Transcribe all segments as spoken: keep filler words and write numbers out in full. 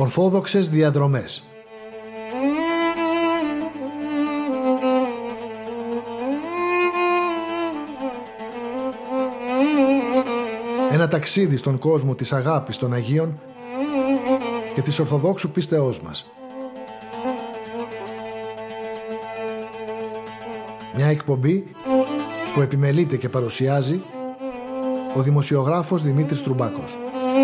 Ορθόδοξες διαδρομές. Ένα ταξίδι στον κόσμο της αγάπης των Αγίων και της Ορθοδόξου πίστεώς μας. Μια εκπομπή που επιμελείται και παρουσιάζει ο δημοσιογράφος Δημήτρης Τρουμπάκος.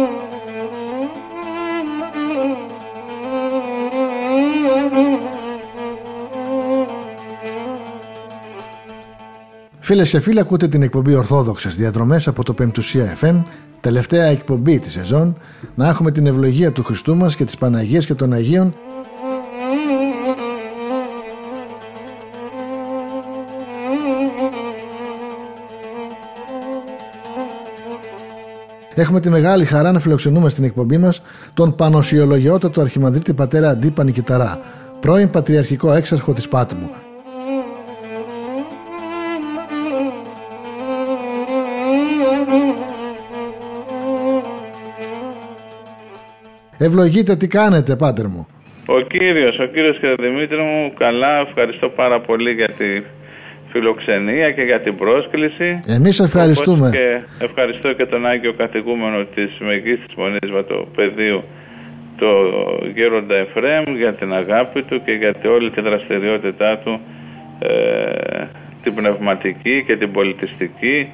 Φίλες και φίλοι, ακούτε την εκπομπή Ορθόδοξες Διαδρομές από το Πεμπτουσία εφ εμ, τελευταία εκπομπή της σεζόν. Να έχουμε την ευλογία του Χριστού μας και της Παναγίας και των Αγίων. Έχουμε τη μεγάλη χαρά να φιλοξενούμε στην εκπομπή μας τον Πανοσιολογιότατο Αρχιμανδρίτη Πατέρα Αντίπα Νικηταρά, πρώην Πατριαρχικό Έξαρχο της Πάτμου. Ευλογείτε, τι κάνετε, πάτερ μου? Ο Κύριος, ο Κύριος και Δημήτρη μου, καλά, ευχαριστώ πάρα πολύ για τη φιλοξενία και για την πρόσκληση. Εμείς ευχαριστούμε. Και ευχαριστώ και τον Άγιο Κατηγούμενο της Μεγίστης Μονής Βατοπεδίου, το Γέροντα Εφραίμ, για την αγάπη του και για όλη τη δραστηριότητά του, ε, την πνευματική και την πολιτιστική,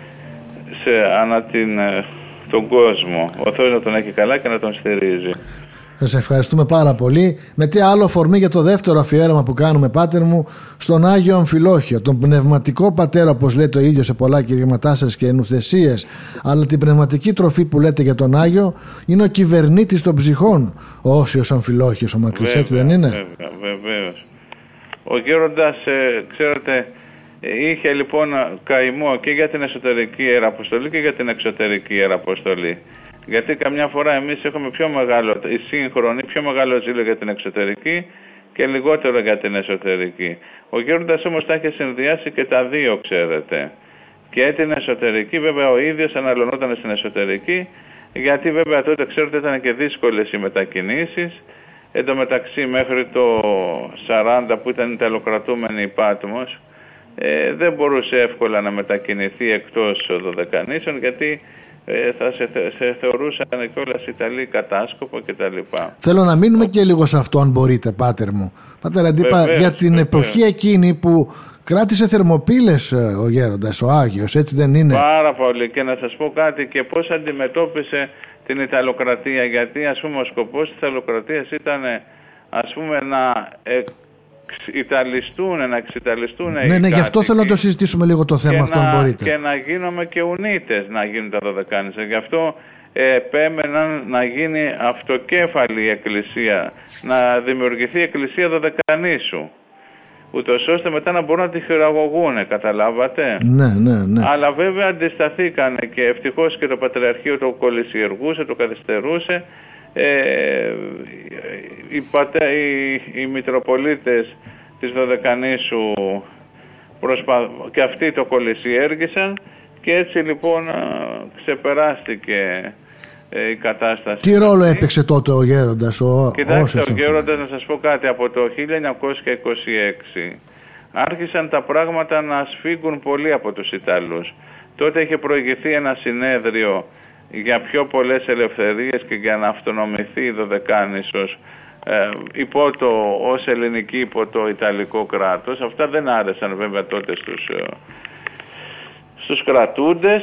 σε ανά την... Ε, τον κόσμο. Ο Θεός να τον έχει καλά και να τον στηρίζει. Σας ευχαριστούμε πάρα πολύ. Με τι άλλο αφορμή για το δεύτερο αφιέρωμα που κάνουμε, πάτερ μου, στον Άγιο Αμφιλόχιο, τον πνευματικό πατέρα, όπως λέει το ίδιο σε πολλά κηρύγματά σας και ενουθεσίες, αλλά την πνευματική τροφή που λέτε για τον Άγιο είναι ο κυβερνήτης των ψυχών, ο Όσιος Αμφιλόχιος ο Μακρύς, έτσι δεν είναι? Βέβαια, βεβαίως. Ο Γέροντας, ε, ξέρετε, είχε λοιπόν καημό και για την εσωτερική Ιεραποστολή και για την εξωτερική Ιεραποστολή. Γιατί καμιά φορά εμείς έχουμε πιο μεγάλο, η σύγχρονη, πιο μεγάλο ζήλο για την εξωτερική και λιγότερο για την εσωτερική. Ο Γέροντας όμως τα είχε συνδυάσει και τα δύο, ξέρετε. Και την εσωτερική, βέβαια ο ίδιος αναλωνόταν στην εσωτερική, γιατί βέβαια τότε, ξέρετε, ήταν και δύσκολες οι μετακινήσεις. Εν τω μεταξύ μέχρι το σαράντα που ήταν ιταλοκρατούμενη η Πάτμος, Ε, δεν μπορούσε εύκολα να μετακινηθεί εκτός Δωδεκανήσων, γιατί ε, θα σε, σε θεωρούσαν κιόλας οι Ιταλοί κατάσκοπο κτλ. Θέλω να μείνουμε και λίγο σε αυτό, αν μπορείτε, πάτερ μου. Πάτερ Αντίπα, για την βεβαίως. εποχή εκείνη που κράτησε θερμοπύλες ο Γέροντας, ο Άγιος, έτσι δεν είναι? Πάρα πολύ. Και να σας πω κάτι, και πώς αντιμετώπισε την Ιταλοκρατία, γιατί ας πούμε ο σκοπός της Ιταλοκρατίας ήταν, ας πούμε, να ε, Ιταλιστούν, να εξιταλιστούν. Ναι, ναι, γι' αυτό θέλω να το συζητήσουμε λίγο το θέμα αυτό, αν μπορείτε. Και να γίνουμε και ουνίτες, να γίνουν τα Δωδεκάνησα. Γι' αυτό ε, επέμεναν να γίνει αυτοκέφαλη η εκκλησία, να δημιουργηθεί η εκκλησία Δωδεκανήσου, ούτως ώστε μετά να μπορούν να τη χειραγωγούν, καταλάβατε? Ναι, ναι, ναι. Αλλά βέβαια αντισταθήκανε και ευτυχώς και το Πατριαρχείο το κολυσιεργούσε, το καθυστερούσε. Ε, οι, πατέ, οι, οι Μητροπολίτες της Δωδεκανήσου προσπα... και αυτοί το κολυσιέργησαν και έτσι λοιπόν ξεπεράστηκε ε, η κατάσταση. Τι ρόλο έπαιξε τότε ο Γέροντας? Ο... Κοιτάξτε, ο Γέροντας, να σας πω κάτι, από το χίλια εννιακόσια είκοσι έξι άρχισαν τα πράγματα να σφίγγουν πολύ από τους Ιταλούς. Τότε είχε προηγηθεί ένα συνέδριο για πιο πολλές ελευθερίες και για να αυτονομηθεί η Δωδεκάνησος ε, υπό το, ως ελληνική υπό το Ιταλικό κράτος. Αυτά δεν άρεσαν βέβαια τότε στους, ε, στους κρατούντες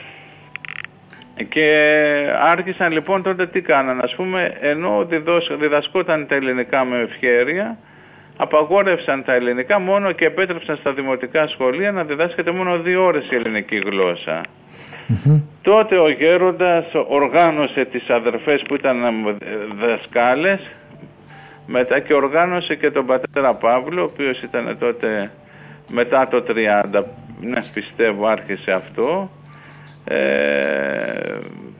και άρχισαν λοιπόν τότε τι κάναν, ας πούμε, ενώ διδόσ, διδασκόταν τα ελληνικά με ευχέρεια, απαγόρευσαν τα ελληνικά μόνο και επέτρεψαν στα δημοτικά σχολεία να διδάσκεται μόνο δύο ώρες η ελληνική γλώσσα. Mm-hmm. Τότε ο Γέροντας οργάνωσε τις αδερφές που ήταν δασκάλες, μετά και οργάνωσε και τον πατέρα Παύλο, ο οποίος ήταν τότε μετά το τριάντα, ναι, πιστεύω άρχισε αυτό, ε,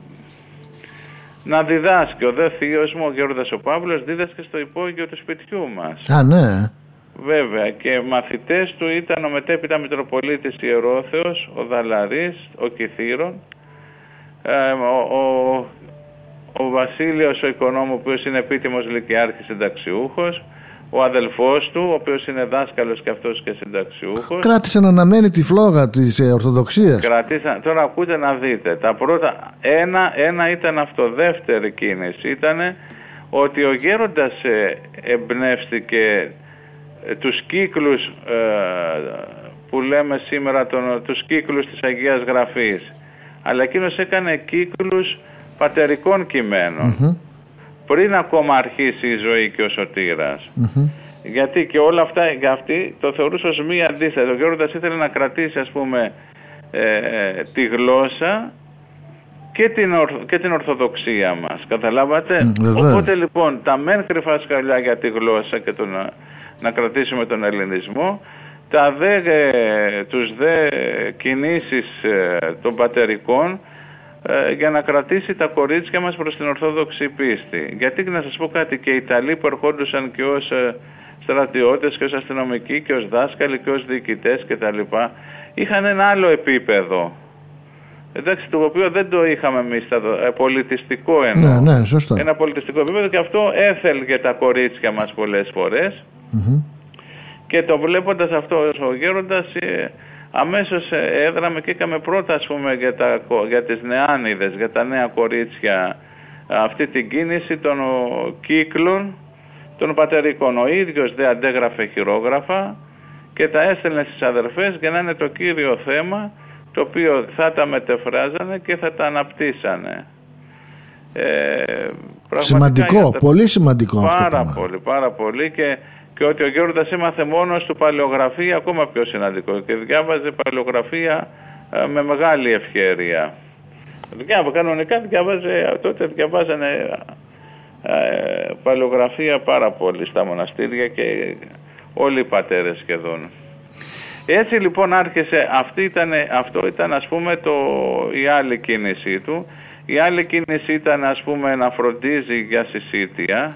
να διδάσκει. Ο δε θείος μου, ο Γέροντας ο Παύλος, δίδασκε στο υπόγειο του σπιτιού μας. Α, ναι. Βέβαια, και μαθητές του ήταν ο μετέπειτα Μητροπολίτης Ιερόθεος, ο Δαλαρής, ο Κιθήρων, ε, ο, ο, ο Βασίλειος ο Οικονόμου, ο οποίος είναι επίτιμος λυκειάρχης συνταξιούχος, ο αδελφός του, ο οποίος είναι δάσκαλος και αυτός και συνταξιούχος. Κράτησε να αναμένει τη φλόγα της ε, Ορθοδοξίας. Κρατήσαν, τώρα ακούτε να δείτε, τα πρώτα, ένα, ένα ήταν αυτό, δεύτερη κίνηση ήταν ότι ο γέροντας ε, εμπνεύστηκε ε, τους κύκλους ε, που λέμε σήμερα, τον, τους κύκλους της Αγίας Γραφής, αλλά εκείνος έκανε κύκλους πατερικών κειμένων. Mm-hmm. Πριν ακόμα αρχίσει η ζωή και ο σωτήρας. Mm-hmm. Γιατί και όλα αυτά, για αυτή το θεωρούσε ως μία αντίσταση. Ο Γέροντας ήθελε να κρατήσει, ας πούμε, ε, τη γλώσσα και την, ορθ, και την ορθοδοξία μας. Καταλάβατε. Mm, Οπότε λοιπόν τα μεν κρυφά σκαλιά για τη γλώσσα και το να, να κρατήσουμε τον ελληνισμό, τα δε, ε, τους δε κινήσεις ε, των πατερικών, για να κρατήσει τα κορίτσια μας προς την Ορθόδοξη πίστη. Γιατί να σας πω κάτι, και οι Ιταλοί που ερχόντουσαν και ως στρατιώτες και ως αστυνομικοί και ως δάσκαλοι και ως διοικητές και τα λοιπά, είχαν ένα άλλο επίπεδο. Εντάξει, το οποίο δεν το είχαμε εμείς, πολιτιστικό εννοώ. Ναι, ναι, σωστό. Ένα πολιτιστικό επίπεδο, και αυτό έθελγε τα κορίτσια μας πολλές φορές. Mm-hmm. Και το βλέποντας αυτό ο γέροντας, αμέσως έδραμε και είχαμε πρώτα, ας πούμε, για, τα, για τις νεάνιδες, για τα νέα κορίτσια, αυτή την κίνηση των κύκλων των πατερικών. Ο ίδιος δε αντέγραφε χειρόγραφα και τα έστελνε στις αδερφές για να είναι το κύριο θέμα, το οποίο θα τα μετεφράζανε και θα τα αναπτύσσανε. Ε, σημαντικό, πολύ σημαντικό πάρα αυτό. Πάρα πολύ, πάρα πολύ. Και και ότι ο Γέροντας έμαθε μόνος του παλαιογραφία, ακόμα πιο σημαντικό, και διάβαζε παλαιογραφία ε, με μεγάλη ευχέρεια. Διάβα, κανονικά διάβαζε, τότε διαβάζανε ε, παλαιογραφία πάρα πολύ στα μοναστήρια και όλοι οι πατέρες σχεδόν. Έτσι λοιπόν άρχισε, αυτή ήταν, αυτό ήταν, ας πούμε, το, η άλλη κίνησή του. Η άλλη κίνηση ήταν, ας πούμε, να φροντίζει για συσίτια.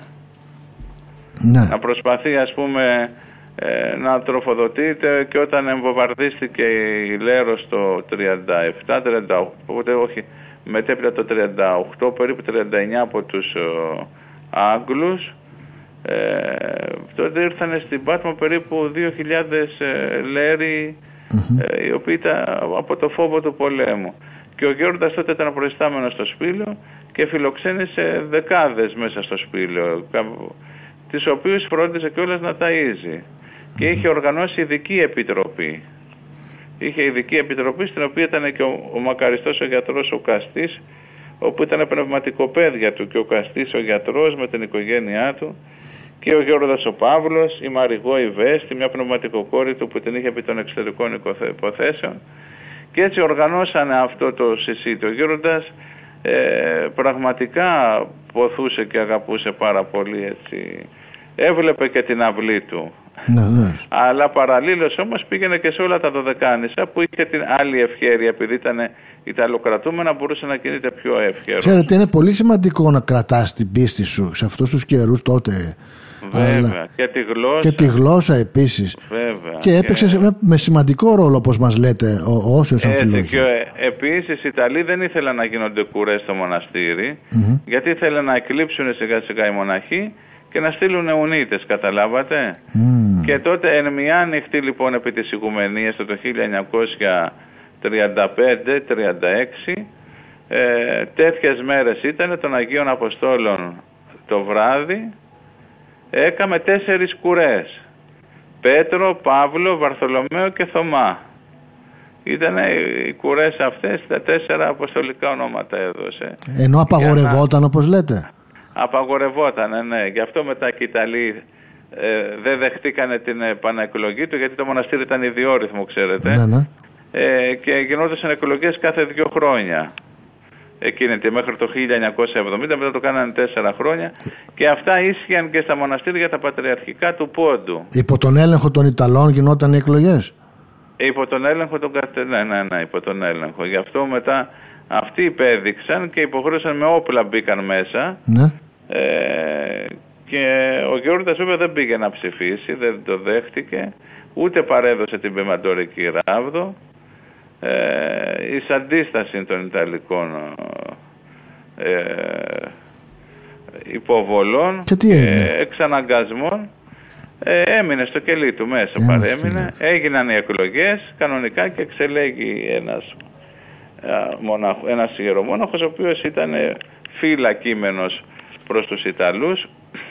Ναι. Να προσπαθεί, ας πούμε, ε, να τροφοδοτείται, και όταν εμβομβαρδίστηκε η Λέρος το τριάντα επτά τριάντα οκτώ, όχι, μετέπειτα το τριάντα οκτώ, περίπου τριάντα εννιά από τους ε, Άγγλους, ε, τότε ήρθαν στην Πάτμο περίπου δύο χιλιάδες ε, Λέροι, mm-hmm. ε, οι οποίοι ήταν από το φόβο του πολέμου. Και ο Γέροντας τότε ήταν προϊστάμενος στο Σπήλαιο και φιλοξένησε δεκάδες μέσα στο Σπήλαιο, τις οποίους φρόντιζε κιόλας να ταΐζει. Και είχε οργανώσει ειδική επιτροπή. Είχε ειδική επιτροπή στην οποία ήταν και ο, ο μακαριστός ο γιατρός ο Καστής, όπου ήταν πνευματικοπαίδια του, και ο Καστής ο γιατρός με την οικογένειά του, και ο Γέροντας ο Παύλος, η Μαριγό η Βέστη, μια πνευματικοκόρη του που την είχε επί των εξωτερικών υποθέσεων. Και έτσι οργανώσανε αυτό το συσίτιο. Ο Γέροντας ε, πραγματικά ποθούσε και αγαπούσε πάρα πολύ, έτσι. Έβλεπε και την αυλή του. Ναι, ναι. Αλλά παραλλήλως όμως πήγαινε και σε όλα τα δωδεκάνησα που είχε την άλλη ευχέρεια, επειδή ήταν Ιταλοκρατούμενα, μπορούσε να κινείται πιο εύκαιρο. Ξέρετε, είναι πολύ σημαντικό να κρατάς την πίστη σου σε αυτούς τους καιρούς τότε. Βέβαια, αλλά... και τη γλώσσα. Και τη γλώσσα επίσης. Βέβαια. Και έπαιξε και... με σημαντικό ρόλο, όπως μας λέτε, ο Όσιος Αμφιλόχιος. Και ε, επίσης οι Ιταλοί δεν ήθελαν να γίνονται κουρές στο μοναστήρι, mm-hmm. γιατί ήθελαν να εκλείψουν σιγά σιγά οι μοναχοί και να στείλουν Ουνίτες, καταλάβατε. Mm. Και τότε εν μια νυχτή, λοιπόν, επί της Ηγουμενίας το χίλια εννιακόσια τριάντα πέντε τριάντα έξι, ε, τέτοιες μέρες ήταν των Αγίων Αποστόλων το βράδυ, έκαμε τέσσερις κουρές. Πέτρο, Παύλο, Βαρθολομαίο και Θωμά. Ήταν οι κουρές αυτές, τα τέσσερα αποστολικά ονόματα έδωσε. Ενώ απαγορευόταν να... όπως λέτε. Απαγορευόταν, ναι. Γι' αυτό μετά και οι Ιταλοί ε, δεν δεχτήκανε την επαναεκλογή του, γιατί το μοναστήρι ήταν ιδιόρυθμο, ξέρετε. Ναι, ναι. Ε, και γινόντουσαν εκλογές κάθε δύο χρόνια. Εκείνη μέχρι το χίλια εννιακόσια εβδομήντα, μετά το κάνανε τέσσερα χρόνια, και αυτά ίσχυαν και στα μοναστήρια τα πατριαρχικά του Πόντου. Υπό τον έλεγχο των Ιταλών γινόταν οι εκλογές. Υπό τον έλεγχο των κατε... ναι, ναι, ναι, υπό τον έλεγχο. Γι' αυτό μετά αυτοί υπέδειξαν και υποχρέωσαν, με όπλα μπήκαν μέσα. Ναι. Ε, και ο Γεώργιας βέβαια δεν πήγε να ψηφίσει, δεν το δέχτηκε, ούτε παρέδωσε την πεματορική ράβδο. Ε, εις αντίσταση των Ιταλικών ε, υποβολών και, και εξαναγκασμών ε, έμεινε στο κελί του μέσα, ε, παρέμεινε. Έγιναν οι εκλογές κανονικά και εξελέγει ένας, μονάχο, ένας ιερομόναχος, ο οποίος ήταν φύλλα κείμενος προς τους Ιταλούς,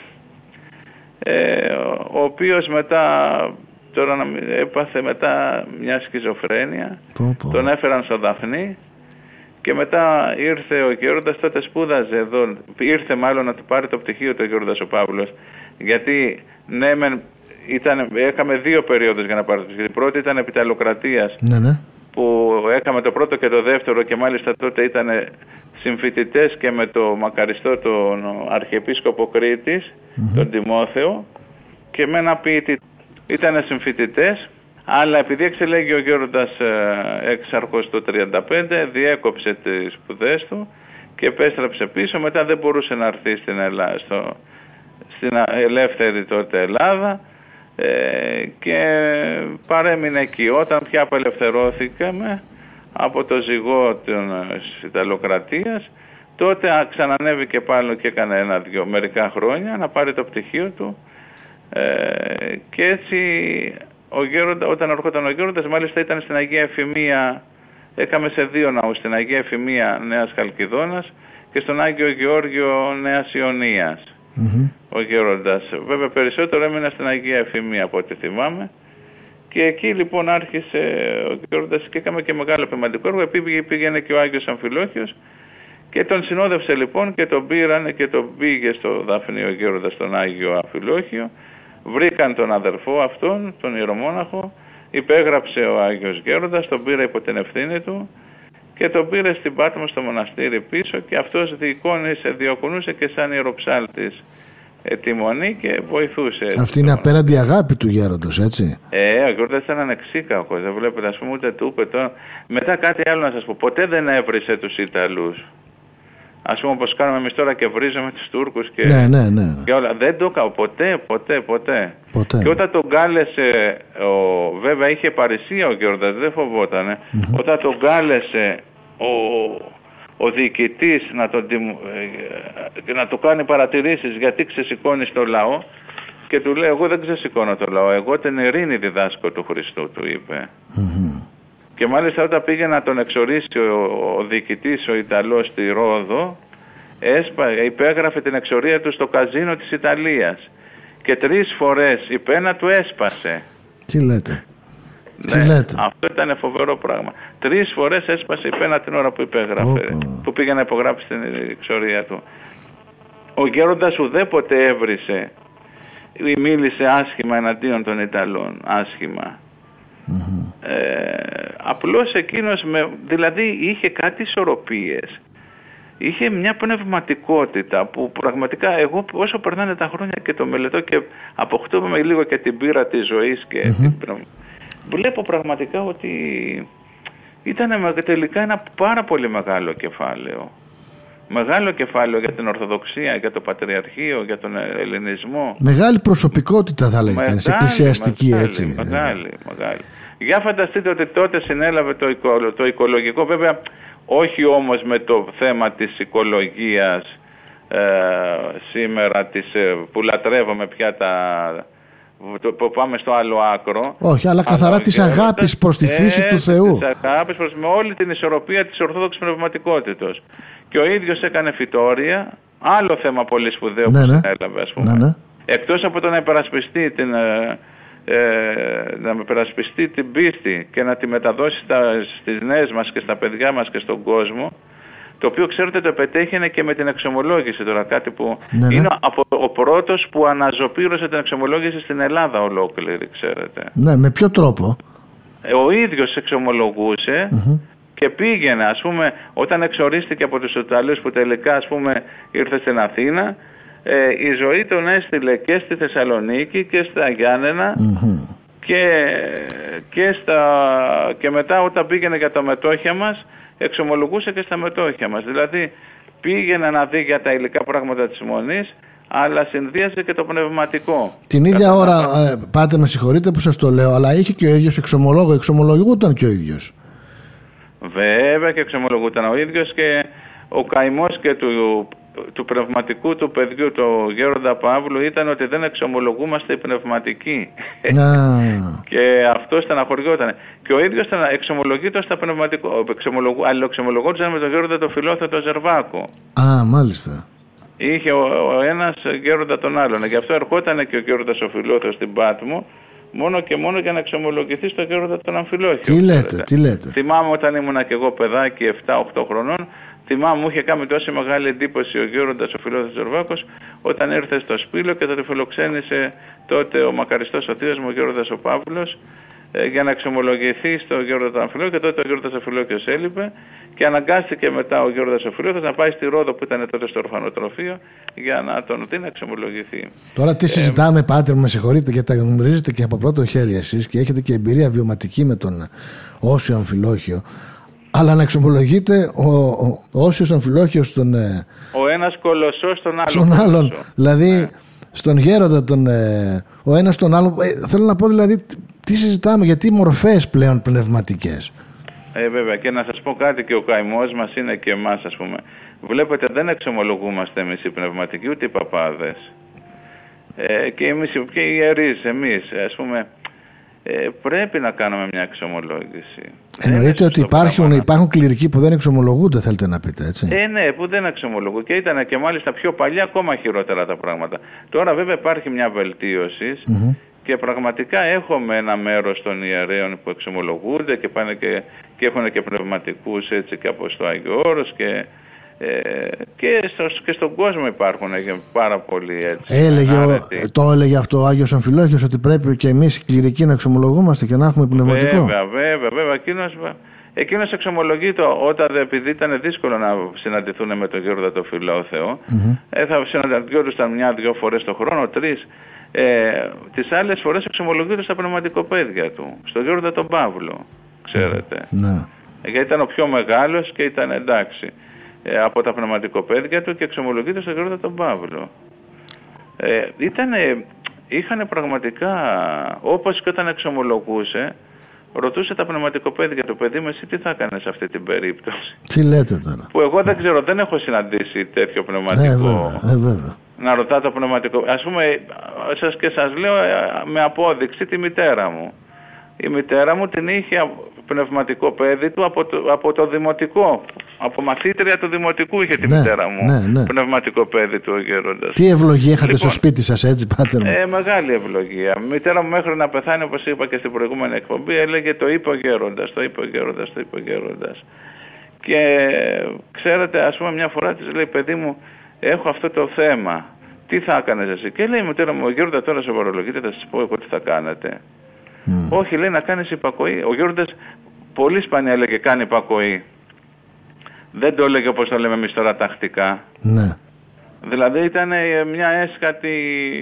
ε, ο οποίος μετά τώρα έπαθε μετά μια σχιζοφρένεια, πω, πω. Τον έφεραν στο Δαφνί και μετά ήρθε ο Γέροντας, τότε σπούδαζε εδώ, ήρθε μάλλον να του πάρει το πτυχίο του Γέροντας ο Παύλος, γιατί ναι μεν ήταν, έκαμε δύο περίοδους για να πάρει το πτυχίο. Η πρώτη ήταν επιταλοκρατίας, ναι, ναι. που έκαμε το πρώτο και το δεύτερο και μάλιστα τότε ήταν συμφοιτητές και με το μακαριστό τον Αρχιεπίσκοπο Κρήτης, mm-hmm. τον Τιμόθεο, και με ένα ποιητή. Ήτανε συμφοιτητές, αλλά επειδή εξελέγει ο Γέροντας έξαρχος το τριάντα πέντε, διέκοψε τις σπουδές του και επέστρεψε πίσω. Μετά δεν μπορούσε να έρθει στην, Ελλάδα, στο, στην ελεύθερη τότε Ελλάδα ε, και παρέμεινε εκεί. Όταν πια απελευθερώθηκαμε από το ζυγό της Ιταλοκρατίας, τότε ξανανέβηκε πάλι και έκανε ένα, δυο, μερικά χρόνια να πάρει το πτυχίο του. Ε, και έτσι ο Γέροντα, όταν ερχόταν ο Γέροντας, μάλιστα ήταν στην Αγία Εφημεία, έκαμε σε δύο ναούς, στην Αγία Εφημεία Νέας Χαλκιδόνας και στον Άγιο Γεώργιο Νέας Ιωνίας, mm-hmm. ο Γέροντας. Βέβαια περισσότερο έμεινα στην Αγία Εφημεία από ό,τι θυμάμαι, και εκεί λοιπόν άρχισε ο Γέροντας και έκαμε και μεγάλο επιμαντικό έργο. Πήγε, πήγαινε και ο Άγιος Αμφιλόχιος και τον συνόδευσε λοιπόν και τον πήρανε και τον πήγε στο Δαφνί ο Γέροντας στον Άγιο Αμφιλόχιο. Βρήκαν τον αδερφό αυτόν, τον ιερομόναχο, υπέγραψε ο Άγιος Γέροντας, τον πήρε υπό την ευθύνη του και τον πήρε στην Πάτμο στο μοναστήρι πίσω, και αυτός διοικόνησε, διοκουνούσε και σαν ιεροψάλτης ε, τη μονή και βοηθούσε. Αυτή είναι απέραντη αγάπη του Γέροντος, έτσι. Ε, ο Γέροντας ήταν ανεξίκακος, δεν βλέπετε, ας πούμε, ούτε του είπε τώρα. Μετά κάτι άλλο να σας πω, ποτέ δεν έβρισε τους Ιταλούς. Ας πούμε, όπως κάνουμε εμείς τώρα και βρίζουμε τους Τούρκους και, ναι, ναι, ναι. και όλα. Δεν το έκανα ποτέ, ποτέ, ποτέ, ποτέ. Και όταν τον κάλεσε, ο, βέβαια είχε παρησία ο Γέροντας, δεν φοβότανε. Mm-hmm. Όταν τον κάλεσε ο, ο διοικητής να τον, ε, να του κάνει παρατηρήσεις γιατί ξεσηκώνει το λαό, και του λέει, εγώ δεν ξεσηκώνω το λαό, εγώ την ειρήνη διδάσκω του Χριστού, του είπε. Mm-hmm. Και μάλιστα όταν πήγε να τον εξορίσει ο, ο διοικητής, ο Ιταλός, στη Ρόδο, έσπα, υπέγραφε την εξορία του στο καζίνο της Ιταλίας. Και τρεις φορές η πένα του έσπασε. Τι λέτε. Ναι, Τι λέτε. Αυτό ήταν φοβερό πράγμα. Τρεις φορές έσπασε η πένα την ώρα που υπέγραφε, oh, oh. που πήγε να υπογράψει την εξορία του. Ο Γέροντας ουδέποτε έβρισε ή μίλησε άσχημα εναντίον των Ιταλών. Άσχημα. Mm-hmm. Ε, απλώς εκείνος με, δηλαδή είχε κάτι ισορροπίες, είχε μια πνευματικότητα που πραγματικά εγώ όσο περνάνε τα χρόνια και το μελετώ και αποκτούμε λίγο και την πείρα της ζωής και mm-hmm. την, βλέπω πραγματικά ότι ήταν τελικά ένα πάρα πολύ μεγάλο κεφάλαιο. Μεγάλο κεφάλαιο για την Ορθοδοξία, για το Πατριαρχείο, για τον Ελληνισμό. Μεγάλη προσωπικότητα θα λέγεται, εκκλησιαστική, μεγάλη, έτσι. Μεγάλη, μεγάλη. Για φανταστείτε ότι τότε συνέλαβε το, οικο, το οικολογικό, βέβαια όχι όμως με το θέμα της οικολογίας ε, σήμερα της, ε, που λατρεύουμε πια τα... που πάμε στο άλλο άκρο. Όχι, αλλά καθαρά της αγάπης προς τη φύση ε, του Θεού. Της αγάπης προς, με όλη την ισορροπία της ορθόδοξης πνευματικότητας. Και ο ίδιος έκανε φυτόρια, άλλο θέμα πολύ σπουδαίο ναι, που ναι. συνέλαβε, ας πούμε. Ναι, ναι. Εκτός από το να υπερασπιστεί την, ε, ε, να υπερασπιστεί την πίστη και να τη μεταδώσει στα, στις νέες μας και στα παιδιά μας και στον κόσμο, το οποίο ξέρετε το πετέχαινε και με την εξομολόγηση τώρα, κάτι που ναι, ναι. είναι από, ο πρώτος που αναζωπήρωσε την εξομολόγηση στην Ελλάδα ολόκληρη, ξέρετε. Ναι, με ποιο τρόπο? Ο ίδιος εξομολογούσε mm-hmm. και πήγαινε, ας πούμε, όταν εξορίστηκε από τους Ιταλούς που τελικά, ας πούμε, ήρθε στην Αθήνα, ε, η ζωή τον έστειλε και στη Θεσσαλονίκη και στα Γιάννενα mm-hmm. και, και, στα, και μετά όταν πήγαινε για τα μετόχια μας, εξομολογούσε και στα μετόχια μας. Δηλαδή πήγαινε να δει για τα υλικά πράγματα της Μονής, αλλά συνδύασε και το πνευματικό. Την ίδια Κατά ώρα, να... ε, πάτε με συγχωρείτε που σας το λέω, αλλά είχε και ο ίδιος εξομολόγο, εξομολογούταν και ο ίδιος. Βέβαια και εξομολογούταν ο ίδιος, και ο καημός και του του πνευματικού του παιδιού, του Γέροντα Παύλου, ήταν ότι δεν εξομολογούμαστε οι πνευματικοί. Και αυτό στεναχωριόταν. Και ο ίδιος εξομολογείται στα πνευματικό, αλληλοξομολογόντουσαν με τον Γέροντα το Φιλόθεο το Ζερβάκο. Α, μάλιστα. Είχε ο, ο ένας Γέροντα τον άλλον. Γι' αυτό ερχόταν και ο Γέροντας ο Φιλόθεος στην Πάτμο, μόνο και μόνο για να εξομολογηθεί στο Γέροντα τον Αμφιλόχιο. Τι λέτε, τι λέτε. Θυμάμαι όταν ήμουνα και εγώ παιδάκι επτά οκτώ χρονών, θυμάμαι μου είχε κάνει τόσο μεγάλη εντύπωση ο Γέροντας ο Φιλόθεος Ζερβάκος όταν ήρθε στο Σπήλο και τον φιλοξένησε τότε ο μακαριστός ο θείος μου ο Γέροντας ο Παύλος ε, για να εξομολογηθεί στο Γέροντα τον Αμφιλόχιο, και τότε ο Γέροντας ο Αμφιλόχιος έλειπε και αναγκάστηκε μετά ο Γέροντας ο Φιλόθεος να πάει στη Ρόδο που ήταν τότε στο ορφανοτροφείο για να τον δει να εξομολογηθεί. Τώρα τι συζητάμε, ε, Πάτερ, με συγχωρείτε, γιατί τα γνωρίζετε και από πρώτο χέρι εσείς και έχετε και εμπειρία βιωματική με τον Όσιο Αμφιλόχιο. Αλλά να εξομολογείτε ο, ο, ο Όσιος Αμφιλόχιος τον... Ε, ο ένας κολοσσός τον άλλον. Στον άλλον, δηλαδή ναι. Στον Γέροντα τον... Ε, ο ένας τον άλλον. Ε, θέλω να πω δηλαδή τι συζητάμε, γιατί μορφές πλέον πνευματικές. Ε, βέβαια, και να σας πω κάτι, και ο καημός μας είναι και εμάς, ας πούμε. Βλέπετε, δεν εξομολογούμαστε εμείς οι πνευματικοί, ούτε οι παπάδες. Ε, και εμείς και οι ιερείς, εμείς, ας πούμε, ε, πρέπει να κάνουμε μια εξομολόγηση. Εννοείται ότι υπάρχουν, υπάρχουν κληρικοί που δεν εξομολογούνται, θέλετε να πείτε, έτσι. Ε, ναι, που δεν εξομολογούνται. Και ήταν και μάλιστα πιο παλιά ακόμα χειρότερα τα πράγματα. Τώρα βέβαια υπάρχει μια βελτίωση. Mm-hmm. Και πραγματικά έχουμε ένα μέρος των ιερέων που εξομολογούνται και πάνε και, και έχουν και πνευματικούς, έτσι, και από στο Άγιο Όρος και, ε, και, στο, και στον κόσμο υπάρχουν πάρα πολλοί, έτσι. Έλεγε, ο, το έλεγε αυτό ο Άγιος Αμφιλόχιος, ότι πρέπει και εμείς οι κληρικοί να εξομολογούμαστε και να έχουμε πνευματικό. Βέβαια, βέβαια, βέβαια. Εκείνος, εκείνος εξομολογείται όταν, επειδή ήταν δύσκολο να συναντηθούν με τον Γέροντα το Φιλόθεο, mm-hmm. ε, θα συναντιόντουσαν μια-δυο φορές το χρόνο, τρεις. Ε, τις άλλες φορές εξομολογείται στα πνευματικοπαίδια του, στο Γέροντα τον Παύλο, ξέρετε. Ναι. Γιατί ήταν ο πιο μεγάλος και ήταν εντάξει ε, από τα πνευματικοπαίδια του και εξομολογείται στο Γέροντα τον Παύλο. Ε, ήτανε, είχανε πραγματικά, όπως και όταν εξομολογούσε, ρωτούσε τα πνευματικοπαίδια του, παιδί μου, εσύ τι θα έκανες σε αυτή την περίπτωση. Τι λέτε τώρα. Που εγώ δεν ξέρω, δεν έχω συναντήσει τέτοιο πνευματικό. Ε, βέβαια, ε, βέβαια. Να ρωτά το πνευματικό. Ας πούμε, σας και σας λέω με απόδειξη τη μητέρα μου. Η μητέρα μου την είχε πνευματικό παιδί του από το, από το δημοτικό. Από μαθήτρια του δημοτικού είχε τη ναι, μητέρα μου. Ναι, ναι. Πνευματικό παιδί του ο Γέροντας. Τι ευλογία είχατε λοιπόν, στο σπίτι σας, έτσι, Πάτερ μου. Ε, μεγάλη ευλογία. Η μητέρα μου μέχρι να πεθάνει, όπως είπα και στην προηγούμενη εκπομπή, έλεγε το είπε ο Γέροντας, το είπε ο Γέροντας, το είπε ο Γέροντας. Και ξέρετε, ας πούμε, μια φορά της λέει, παιδί μου, έχω αυτό το θέμα. Τι θα έκανες εσύ? Και λέει η μητέρα μου, ο Γέροντα τώρα σοβαρολογείται, θα σας πω εγώ τι θα κάνετε. Mm. Όχι, λέει, να κάνεις υπακοή. Ο Γέροντας πολύ σπάνια έλεγε κάνει υπακοή. Δεν το έλεγε όπως το λέμε εμείς τώρα τακτικά. Ναι. Δηλαδή ήταν μια έσκατη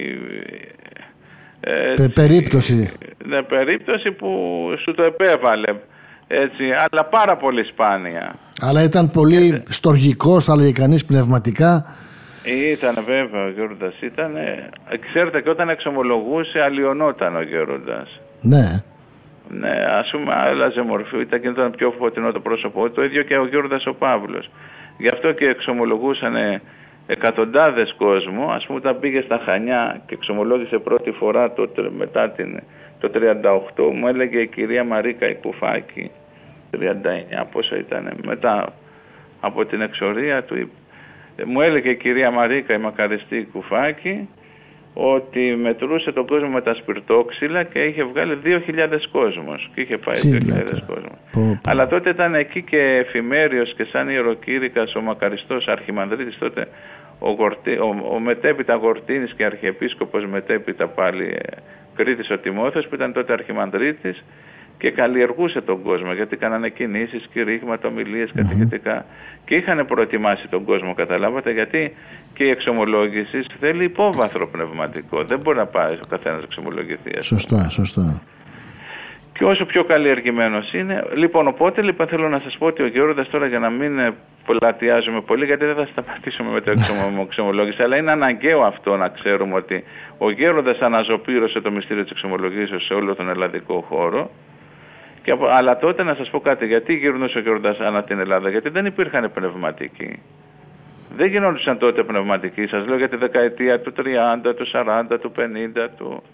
ε, περίπτωση. Ναι, περίπτωση που σου το επέβαλε. Έτσι, αλλά πάρα πολύ σπάνια. Αλλά ήταν πολύ ε, στοργικός, θα λέγει κανείς, πνευματικά. Ήταν βέβαια ο Γέροντας. Ήταν, ξέρετε, και όταν εξομολογούσε αλλοιωνόταν ο Γέροντας. Ναι. Ναι, ας πούμε, άλλαζε μορφή, ήταν και ήταν πιο φωτεινό το πρόσωπό. Το ίδιο και ο Γέροντας ο Παύλος. Γι' αυτό και εξομολογούσαν εκατοντάδες κόσμο. Ας πούμε, όταν πήγε στα Χανιά και εξομολόγησε πρώτη φορά το, μετά την, το τριάντα οκτώ, μου έλεγε η κυρία Μαρίκα η Κουφάκη, τριάντα εννιά πόσο ήταν, μετά από την εξορία του, μου έλεγε η κυρία Μαρίκα η μακαριστή Κουφάκη ότι μετρούσε τον κόσμο με τα σπιρτόξυλα και είχε βγάλει δύο χιλιάδες κόσμος και είχε πάει δύο χιλιάδες κόσμος. Πω, πω. Αλλά τότε ήταν εκεί και εφημέριος και σαν ιεροκήρυκας ο μακαριστός αρχιμανδρίτης τότε ο, Γορτή, ο, ο μετέπειτα Γορτίνης και αρχιεπίσκοπος μετέπειτα πάλι ε, Κρήτης ο Τιμόθεος που ήταν τότε αρχιμανδρίτης και καλλιεργούσε τον κόσμο γιατί κάνανε κινήσεις, κηρύγματα, ομιλίες, κατηχητικά mm-hmm. και είχαν προετοιμάσει τον κόσμο, καταλάβατε, γιατί και η εξομολόγηση θέλει υπόβαθρο πνευματικό. Δεν μπορεί να πάει ο καθένας να εξομολογηθεί. Σωστά, σωστά. Και όσο πιο καλλιεργημένος είναι. Λοιπόν, οπότε λοιπόν θέλω να σας πω ότι ο Γέροντας τώρα, για να μην πλατιάζουμε πολύ, γιατί δεν θα σταματήσουμε με το εξομολόγηση, αλλά είναι αναγκαίο αυτό να ξέρουμε ότι ο Γέροντας αναζωπήρωσε το μυστήριο της εξομολογήσεως σε όλο τον ελλαδικό χώρο. Και, αλλά τότε να σας πω κάτι, γιατί γυρνούσε ο Γέροντας ανά την Ελλάδα, γιατί δεν υπήρχαν πνευματικοί. Δεν γινόντουσαν τότε πνευματικοί, σας λέω για τη δεκαετία του τριάντα, του σαράντα, του πενήντα, του...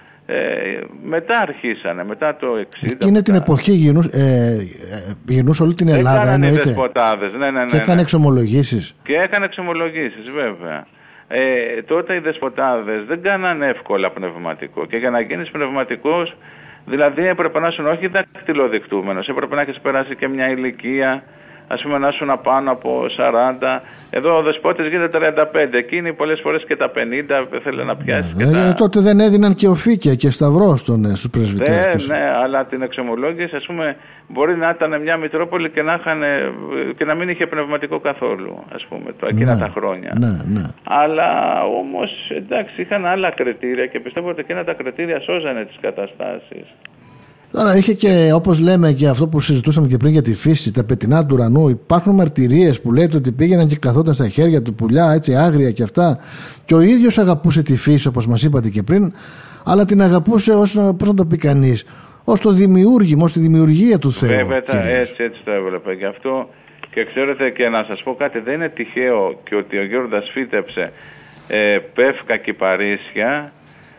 Ε, μετά αρχίσανε, μετά το εξήντα. Εκείνη μετά... την εποχή γινούς, ε, γινούσε όλη την Ελλάδα, έκαναν εννοείται. Οι δεσποτάδες, ναι, ναι, ναι, και έκανε ναι. εξομολογήσεις. Και έκανε εξομολογήσεις, βέβαια. Ε, τότε οι δεσποτάδες δεν κάνανε εύκολα πνευματικό. Και για να γίνεις πνευματικός, δηλαδή έπρεπε να ήσουν όχι δακτυλοδεικτούμενος, έπρεπε να έχεις περάσει και μια ηλικία, ας πούμε να ήσουν πάνω από σαράντα. Εδώ ο δεσπότης γίνεται τριάντα πέντε. Εκείνοι πολλές φορές και τα πενήντα θέλει να πιάσει. Ναι, και τα... τότε δεν έδιναν και οφήκια και σταυρό στον, στους πρεσβυτέρους. Ναι, ναι, αλλά την εξομολόγηση, ας πούμε, μπορεί να ήταν μια Μητρόπολη και να, είχαν, και να μην είχε πνευματικό καθόλου, ας πούμε, το, εκείνα ναι, τα χρόνια. Ναι, ναι. Αλλά όμως, εντάξει, είχαν άλλα κριτήρια και πιστεύω ότι εκείνα τα κριτήρια σώζανε τις καταστάσεις. Τώρα είχε και, όπως λέμε, και αυτό που συζητούσαμε και πριν για τη φύση, τα πετεινά του ουρανού. Υπάρχουν μαρτυρίες που λέτε ότι πήγαιναν και καθόταν στα χέρια του πουλιά, έτσι άγρια και αυτά. Και ο ίδιος αγαπούσε τη φύση, όπως μας είπατε και πριν, αλλά την αγαπούσε ως, πώς να το πει κανείς, ως το δημιούργημα, ως τη δημιουργία του Θεού. Βέβαια, έτσι, έτσι το έβλεπε. Γι' αυτό και ξέρετε, και να σας πω κάτι, δεν είναι τυχαίο και ότι ο Γέροντας φύτεψε ε, Πεύκα και Παρίσια.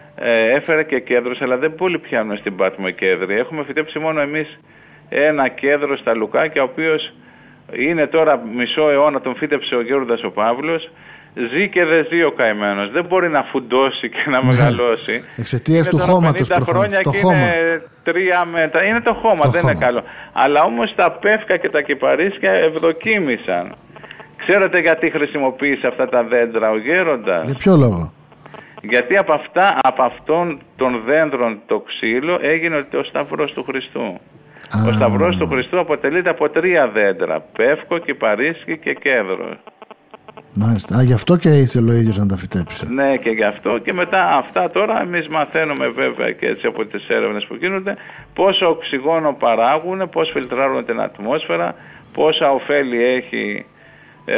Ε, έφερε και κέντρους, αλλά δεν πολύ πιάνουν στην Πάτμο οι κέντροι. Έχουμε φυτέψει μόνο εμείς ένα κέντρο στα Λουκάκια, ο οποίος είναι τώρα μισό αιώνα, τον φύτεψε ο Γέροντας ο Παύλος. Ζει και δεν ζει ο καημένος. Δεν μπορεί να φουντώσει και να μεγαλώσει. Εξαιτίας του χώματος. πενήντα χρόνια το και χώμα. είναι τρία μέτρα. Είναι το χώμα, το δεν χώμα. είναι καλό. Αλλά όμως τα Πεύκα και τα Κυπαρίσια ευδοκίμησαν. Ξέρετε γιατί χρησιμοποίησε αυτά τα δέντρα ο Γέροντας? Για ποιο λόγο? Γιατί από, αυτά, από αυτόν των δέντρων το ξύλο έγινε ο Σταυρός του Χριστού. Α. Ο Σταυρός του Χριστού αποτελείται από τρία δέντρα. Πεύκο, Κυπαρίσι και Κέδρο. Μάλιστα. Α, γι' αυτό και ήθελε ο ίδιος να τα φυτέψει. Ναι, και γι' αυτό. Και μετά αυτά τώρα εμείς μαθαίνουμε βέβαια και έτσι από τις έρευνες που γίνονται πόσο οξυγόνο παράγουν, πώς φιλτράρουν την ατμόσφαιρα, πόσα ωφέλη έχει ε,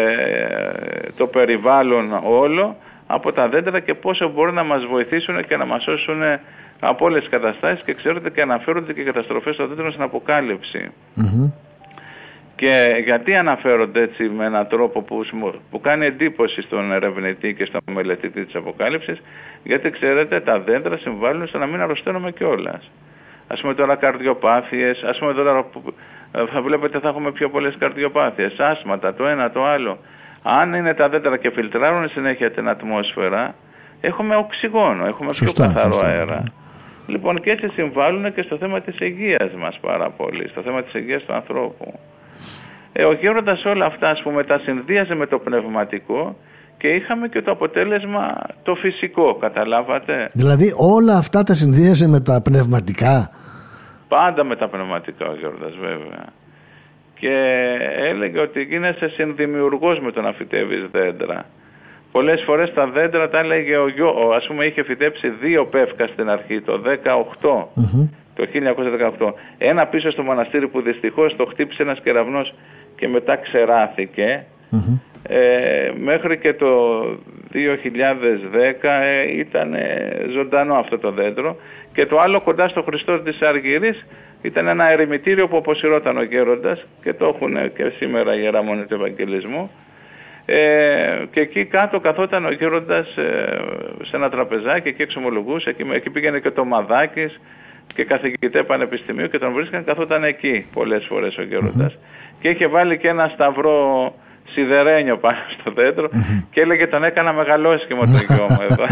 το περιβάλλον όλο από τα δέντρα και πόσο μπορούν να μας βοηθήσουν και να μας σώσουν από όλες τις καταστάσεις. Και ξέρετε, και αναφέρονται και οι καταστροφές των δέντρων στην Αποκάλυψη. Mm-hmm. Και γιατί αναφέρονται έτσι με έναν τρόπο που, που κάνει εντύπωση στον ερευνητή και στον μελετητή της Αποκάλυψης? Γιατί ξέρετε, τα δέντρα συμβάλλουν στο να μην αρρωσταίνουμε κιόλας. Ας πούμε τώρα καρδιοπάθειες, ας πούμε τώρα που θα βλέπετε θα έχουμε πιο πολλές καρδιοπάθειες, άσθματα, το ένα το άλλο. Αν είναι τα δέντρα και φιλτράρουν συνέχεια την ατμόσφαιρα, έχουμε οξυγόνο, έχουμε σωστά, πιο καθαρό σωστά, αέρα. Ναι. Λοιπόν, και έτσι συμβάλλουν και στο θέμα της υγείας μας πάρα πολύ, στο θέμα της υγείας του ανθρώπου. Ε, ο Γέροντας όλα αυτά, ας πούμε, τα συνδύαζε με το πνευματικό και είχαμε και το αποτέλεσμα το φυσικό, καταλάβατε. Δηλαδή όλα αυτά τα συνδύαζε με τα πνευματικά. Πάντα με τα πνευματικά ο Γέροντας, βέβαια. Και έλεγε ότι γίνεσαι συνδημιουργός με το να φυτεύεις δέντρα. Πολλές φορές τα δέντρα τα έλεγε ο γιο, ας πούμε είχε φυτέψει δύο Πεύκα στην αρχή, το δεκαοκτώ, mm-hmm. το χίλια εννιακόσια δεκαοκτώ. Ένα πίσω στο μοναστήρι που δυστυχώς το χτύπησε ένας κεραυνός και μετά ξεράθηκε. Mm-hmm. Ε, μέχρι και το δύο χιλιάδες δέκα ε, ήταν ζωντανό αυτό το δέντρο. Και το άλλο κοντά στο Χριστό της Αργυρής ήταν ένα ερημητήριο που αποσυρώταν ο Γέροντας και το έχουν και σήμερα η Ιερά Μονή του Ευαγγελισμού. Ε, και εκεί κάτω καθόταν ο Γέροντας ε, σε ένα τραπεζάκι, εκεί εξομολογούσε, εκεί, εκεί πήγαινε και το Μαδάκης και καθηγητέ πανεπιστημίου και τον βρίσκαν, καθόταν εκεί πολλές φορές ο Γέροντας. Mm-hmm. Και είχε βάλει και ένα σταυρό σιδερένιο πάνω στο δέντρο mm-hmm. και έλεγε τον έκανα μεγαλόσχημο το γιο μου εδώ.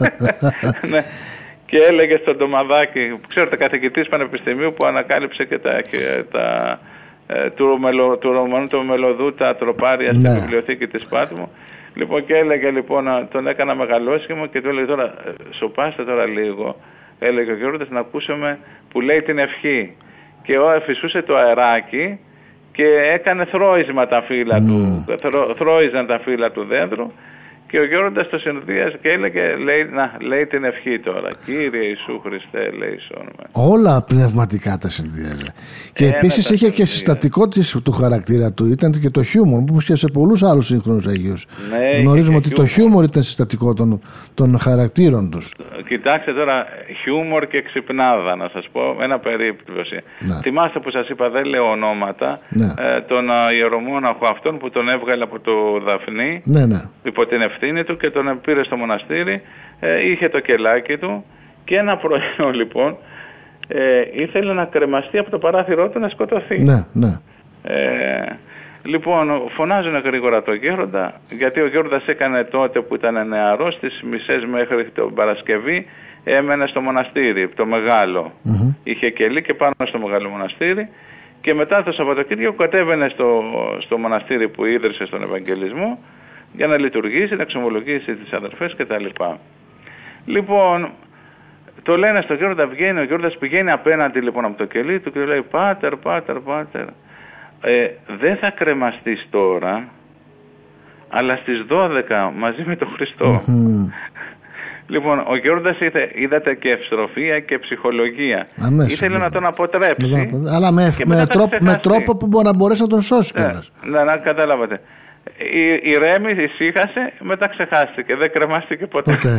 Ναι. Και έλεγε στον Ντομαδάκη, ξέρετε, καθηγητής πανεπιστημίου που ανακάλυψε και τα, και τα ε, του, μελο, του Ρωμανού του Μελωδού τα τροπάρια στη ναι. βιβλιοθήκη της Πάτμου. Λοιπόν, και έλεγε λοιπόν, τον έκανα μεγαλόσχημο και του έλεγε τώρα, σοπάστε τώρα λίγο, έλεγε ο Γέροντας, να ακούσουμε που λέει την ευχή. Και ο εφησούσε το αεράκι και έκανε θρόισμα τα φύλλα mm. του, θρό, θρόιζαν τα φύλλα του δέντρου. Και ο γέροντας το συνδύασε και έλεγε, λέει, να, λέει την ευχή τώρα. Κύριε Ιησού Χριστέ, λέει σώνομε. Όλα πνευματικά τα συνδύαζε. Και επίσης είχε και συστατικό της, του χαρακτήρα του, ήταν και το χιούμορ, όπως και σε πολλούς άλλους σύγχρονους Αγίους. Ναι, γνωρίζουμε ότι χιούμορ. Το χιούμορ ήταν συστατικό των, των χαρακτήρων τους. Κοιτάξτε τώρα, χιούμορ και ξυπνάδα, να σας πω, ένα περίπτωση. Ναι. Θυμάστε που σας είπα, δεν λέω ονόματα, ναι. ε, τον ιερομόναχο αυτόν που τον έβγαλε από το Δαφνί, ναι, ναι. υπό την ευθύνη του και τον πήρε στο μοναστήρι, ε, είχε το κελάκι του και ένα πρωί λοιπόν ε, ήθελε να κρεμαστεί από το παράθυρό του να σκοτωθεί. Ναι, ναι. Ε, λοιπόν, φωνάζουν γρήγορα το γέροντα, γιατί ο γέροντας έκανε τότε που ήταν νεαρός, τις μισές μέχρι την Παρασκευή έμενε στο μοναστήρι, το μεγάλο. Mm-hmm. Είχε κελί και πάνω στο μεγάλο μοναστήρι και μετά το Σαββατοκύριακο κατέβαινε στο, στο μοναστήρι που ίδρυσε στον Ευαγγελισμό για να λειτουργήσει, να εξομολογήσει τις αδερφές κτλ. Λοιπόν, το λένε στο γέροντα, βγαίνει, ο γέροντας πηγαίνει απέναντι λοιπόν από το κελί του και λέει «Πάτερ, πάτερ, πάτερ, ε, δεν θα κρεμαστείς τώρα, αλλά στις δώδεκα μαζί με τον Χριστό». Mm-hmm. Λοιπόν, ο γέροντας είδε, είδατε και ευστροφία και ψυχολογία. Αμέσως, ήθελε βέβαια. να τον αποτρέψει. Αλλά με, με, τρόπο, με τρόπο που μπορεί να μπορέσει να τον σώσει κιόλας. Ναι, να καταλάβατε. Η, η Ρέμη ησύχασε, μετά ξεχάστηκε, δεν κρεμάστηκε ποτέ. ποτέ.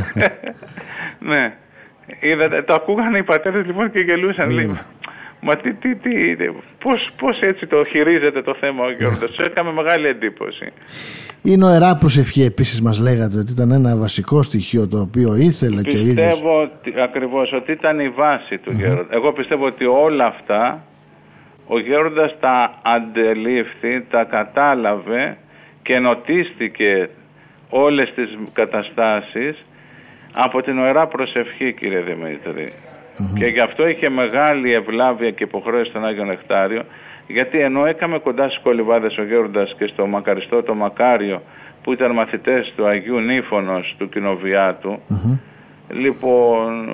Ναι. Είδατε, το ακούγανε οι πατέρες λοιπόν και γελούσαν λίγο. Μα τι, τι, τι, πώς, πώς έτσι το χειρίζεται το θέμα ο Γιώργος, σου έκαμε μεγάλη εντύπωση. Η νοερά προσευχή επίσης μας λέγατε ότι ήταν ένα βασικό στοιχείο το οποίο ήθελε πιστεύω και ο ίδιος. Πιστεύω ακριβώς ότι ήταν η βάση του mm-hmm. Γέροντα. Εγώ πιστεύω ότι όλα αυτά ο Γέροντας τα αντελήφθη, τα κατάλαβε και ενωτίστηκε όλες τις καταστάσεις από την νοερά προσευχή, κύριε Δημήτρη. Mm-hmm. Και γι' αυτό είχε μεγάλη ευλάβεια και υποχρέωση στον Άγιο Νεκτάριο, γιατί ενώ έκαμε κοντά στους κολυβάδες ο Γέροντας και στο μακαριστό το Μακάριο που ήταν μαθητές του Αγίου Νύφωνος του Κοινοβιάτου, mm-hmm. λοιπόν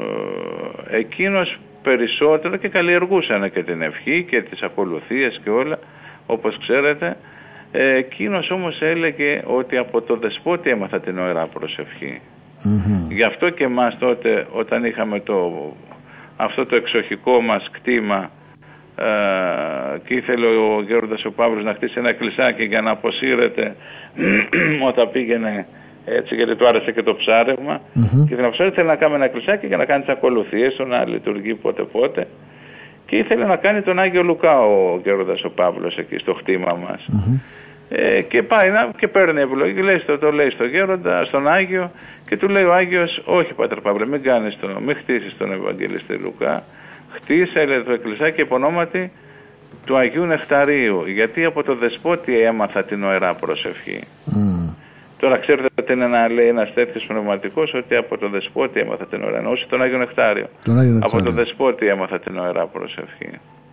εκείνος περισσότερο και καλλιεργούσαν και την ευχή και τις ακολουθίες και όλα όπως ξέρετε. Εκείνος όμως έλεγε ότι από το Δεσπότη έμαθα την νοερά προσευχή. Mm-hmm. Γι' αυτό και εμάς τότε όταν είχαμε το, αυτό το εξοχικό μας κτήμα ε, και ήθελε ο Γέροντας ο Παύλος να χτίσει ένα εκκλησάκι για να αποσύρεται όταν πήγαινε έτσι, γιατί του άρεσε και το ψάρευμα mm-hmm. και την αποσύρεται ήθελε να κάνει ένα εκκλησάκι για να κάνει τις ακολουθίες του, να λειτουργεί πότε πότε και ήθελε να κάνει τον Άγιο Λουκά ο Γέροντας ο Παύλος εκεί στο χτήμα μας. Mm-hmm. Ε, και πάει να, και παίρνει ευλογή, λέει στο, το λέει στο Γέροντα, στον Άγιο και του λέει ο Άγιος, όχι Πάτερ Παύλε, μην κάνεις το, μην χτίσεις τον Ευαγγελιστή Λουκά, χτίσε λέει, το εκκλησάκι υπ' ονόματι του Αγίου Νεκταρίου, γιατί από το Δεσπότη έμαθα την νοερά προσευχή. Mm. Τώρα ξέρετε ότι είναι ένα, λέει, ένας τέτοιος πνευματικός ότι από το Δεσπότη έμαθα την νοερά, όχι τον Άγιο Νεκτάριο, τον Άγιο Νεκτάριο. Από το Δεσπότη έμαθα την νοερά προσευχή.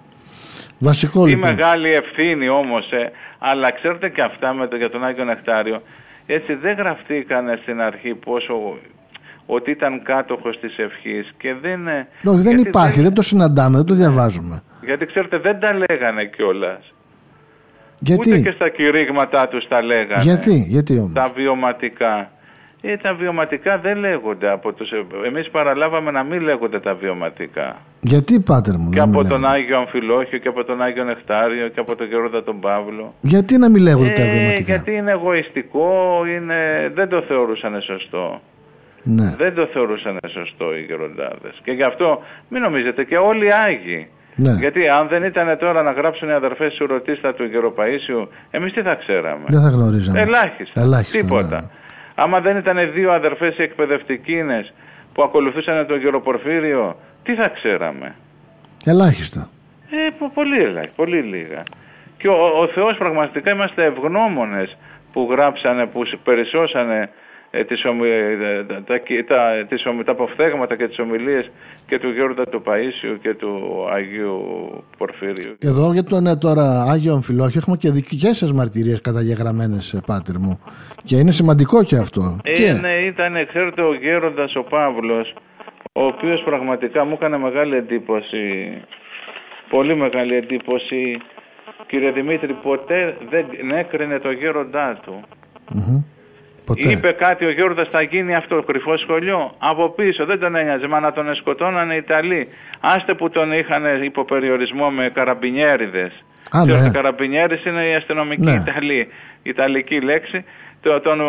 Βασικό η λοιπόν. Μεγάλη ευθύνη όμως, ε, αλλά ξέρετε και αυτά με το, για τον Άγιο Νεκτάριο, έτσι δεν γραφτήκανε στην αρχή πόσο, ότι ήταν κάτοχος της ευχής και δεν... Όχι, δεν υπάρχει, δεν, δεν το συναντάμε, δεν το διαβάζουμε. Γιατί ξέρετε δεν τα λέγανε κιόλας. Γιατί? Ούτε και στα κηρύγματά τους τα λέγανε. Γιατί, γιατί όμως. Τα βιωματικά. Ε, τα βιωματικά δεν λέγονται από τους... Εμείς παραλάβαμε να μην λέγονται τα βιωματικά. Γιατί, Πάτερ μου? Και από τον Άγιο Αμφιλόχιο και από τον Άγιο Νεκτάριο και από τον Γέροντα τον Παύλο. Γιατί να μην λέγονται ε, τα βιωματικά? Γιατί είναι εγωιστικό, είναι... δεν το θεωρούσαν σωστό. Ναι. Δεν το θεωρούσαν σωστό οι γεροντάδες. Και γι' αυτό μην νομίζετε και όλοι οι Άγιοι. Ναι. Γιατί αν δεν ήταν τώρα να γράψουν οι αδερφές Σουρωτίστα του Γεροπαΐσιου, εμείς τι θα ξέραμε? Δεν θα γνωρίζαμε. Ελάχιστα. Ελάχιστα τίποτα. Ναι. Άμα δεν ήταν δύο αδερφές οι εκπαιδευτικίνες που ακολουθούσαν τον Γεροπορφύριο, τι θα ξέραμε? Ελάχιστα. Ε, πολύ ελάχιστα, πολύ λίγα. Και ο, ο Θεός πραγματικά είμαστε ευγνώμονες που γράψανε, που περισσώσανε ε, τις, ομι, τα, τα, τα, τις, ομι, τα αποφθέγματα και τις ομιλίες και του Γέροντα του Παΐσιου και του Αγίου Πορφύριου. Εδώ για τον τώρα Άγιο Αμφιλόχιο έχουμε και δικές σας μαρτυρίες καταγεγραμμένες, Πάτερ μου. Και είναι σημαντικό και αυτό. Ε, και... Ναι, ήταν, ξέρετε, ο Γέροντας ο Παύλος, ο οποίος πραγματικά μου έκανε μεγάλη εντύπωση, πολύ μεγάλη εντύπωση. Κύριε Δημήτρη, ποτέ δεν έκρινε το γέροντά του. Mm-hmm. Ποτέ. Είπε κάτι ο Γέροντας, θα γίνει αυτό, κρυφό σχολείο. Από πίσω δεν τον ένοιαζε, μα να τον σκοτώνανε οι Ιταλοί. Άστε που τον είχαν υποπεριορισμό με καραμπινιέριδες. Α, ναι. Ο καραμπινιέρης είναι η αστυνομική ναι. Ιταλή, Ιταλική λέξη. Τον, τον,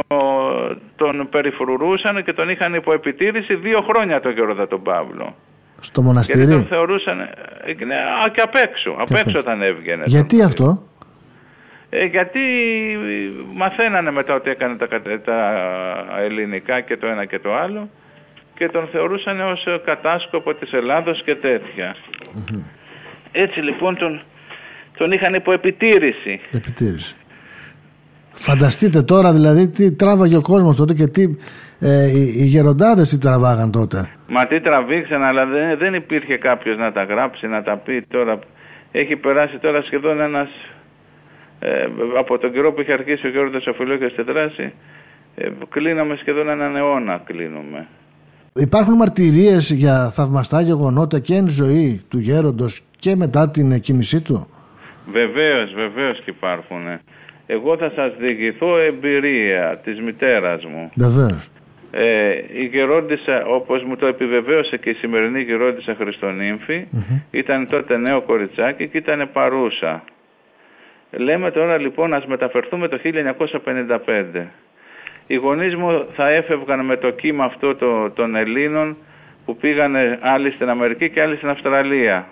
τον περιφρουρούσαν και τον είχαν υπό επιτήρηση δύο χρόνια τον Γέροντα τον Παύλο. Στο μοναστήρι. Γιατί τον θεωρούσαν. Α, και απ' έξω. Απ' έξω όταν έβγαινε. Γιατί αυτό? Ε, γιατί μαθαίνανε μετά ότι έκανε τα, τα ελληνικά και το ένα και το άλλο και τον θεωρούσαν ως κατάσκοπο της Ελλάδος και τέτοια. Mm-hmm. Έτσι λοιπόν τον, τον είχαν υπό επιτήρηση. Επιτήρηση. Φανταστείτε τώρα δηλαδή τι τράβαγε ο κόσμος τότε και τι ε, οι, οι γεροντάδες τι τραβάγαν τότε. Μα τι τραβήξαν, αλλά δεν, δεν υπήρχε κάποιος να τα γράψει, να τα πει τώρα. Έχει περάσει τώρα σχεδόν ένας, ε, από τον καιρό που είχε αρχίσει ο Γέροντας ο Φιλόκιος στη δράση, ε, κλείναμε σχεδόν έναν αιώνα κλείνουμε. Υπάρχουν μαρτυρίες για θαυμαστά γεγονότα και εν ζωή του γέροντος και μετά την κοιμησή του? Βεβαίως, βεβαίως και υπάρχουν. Εγώ θα σας διηγηθώ εμπειρία της μητέρας μου. Βεβαίως. Ε, η γερόντισσα, όπως μου το επιβεβαίωσε και η σημερινή γερόντισσα Χριστονύμφη, mm-hmm. ήταν τότε νέο κοριτσάκι και ήταν παρούσα. Λέμε τώρα λοιπόν, ας μεταφερθούμε το χίλια εννιακόσια πενήντα πέντε. Οι γονείς μου θα έφευγαν με το κύμα αυτό το, των Ελλήνων που πήγανε άλλοι στην Αμερική και άλλοι στην Αυστραλία.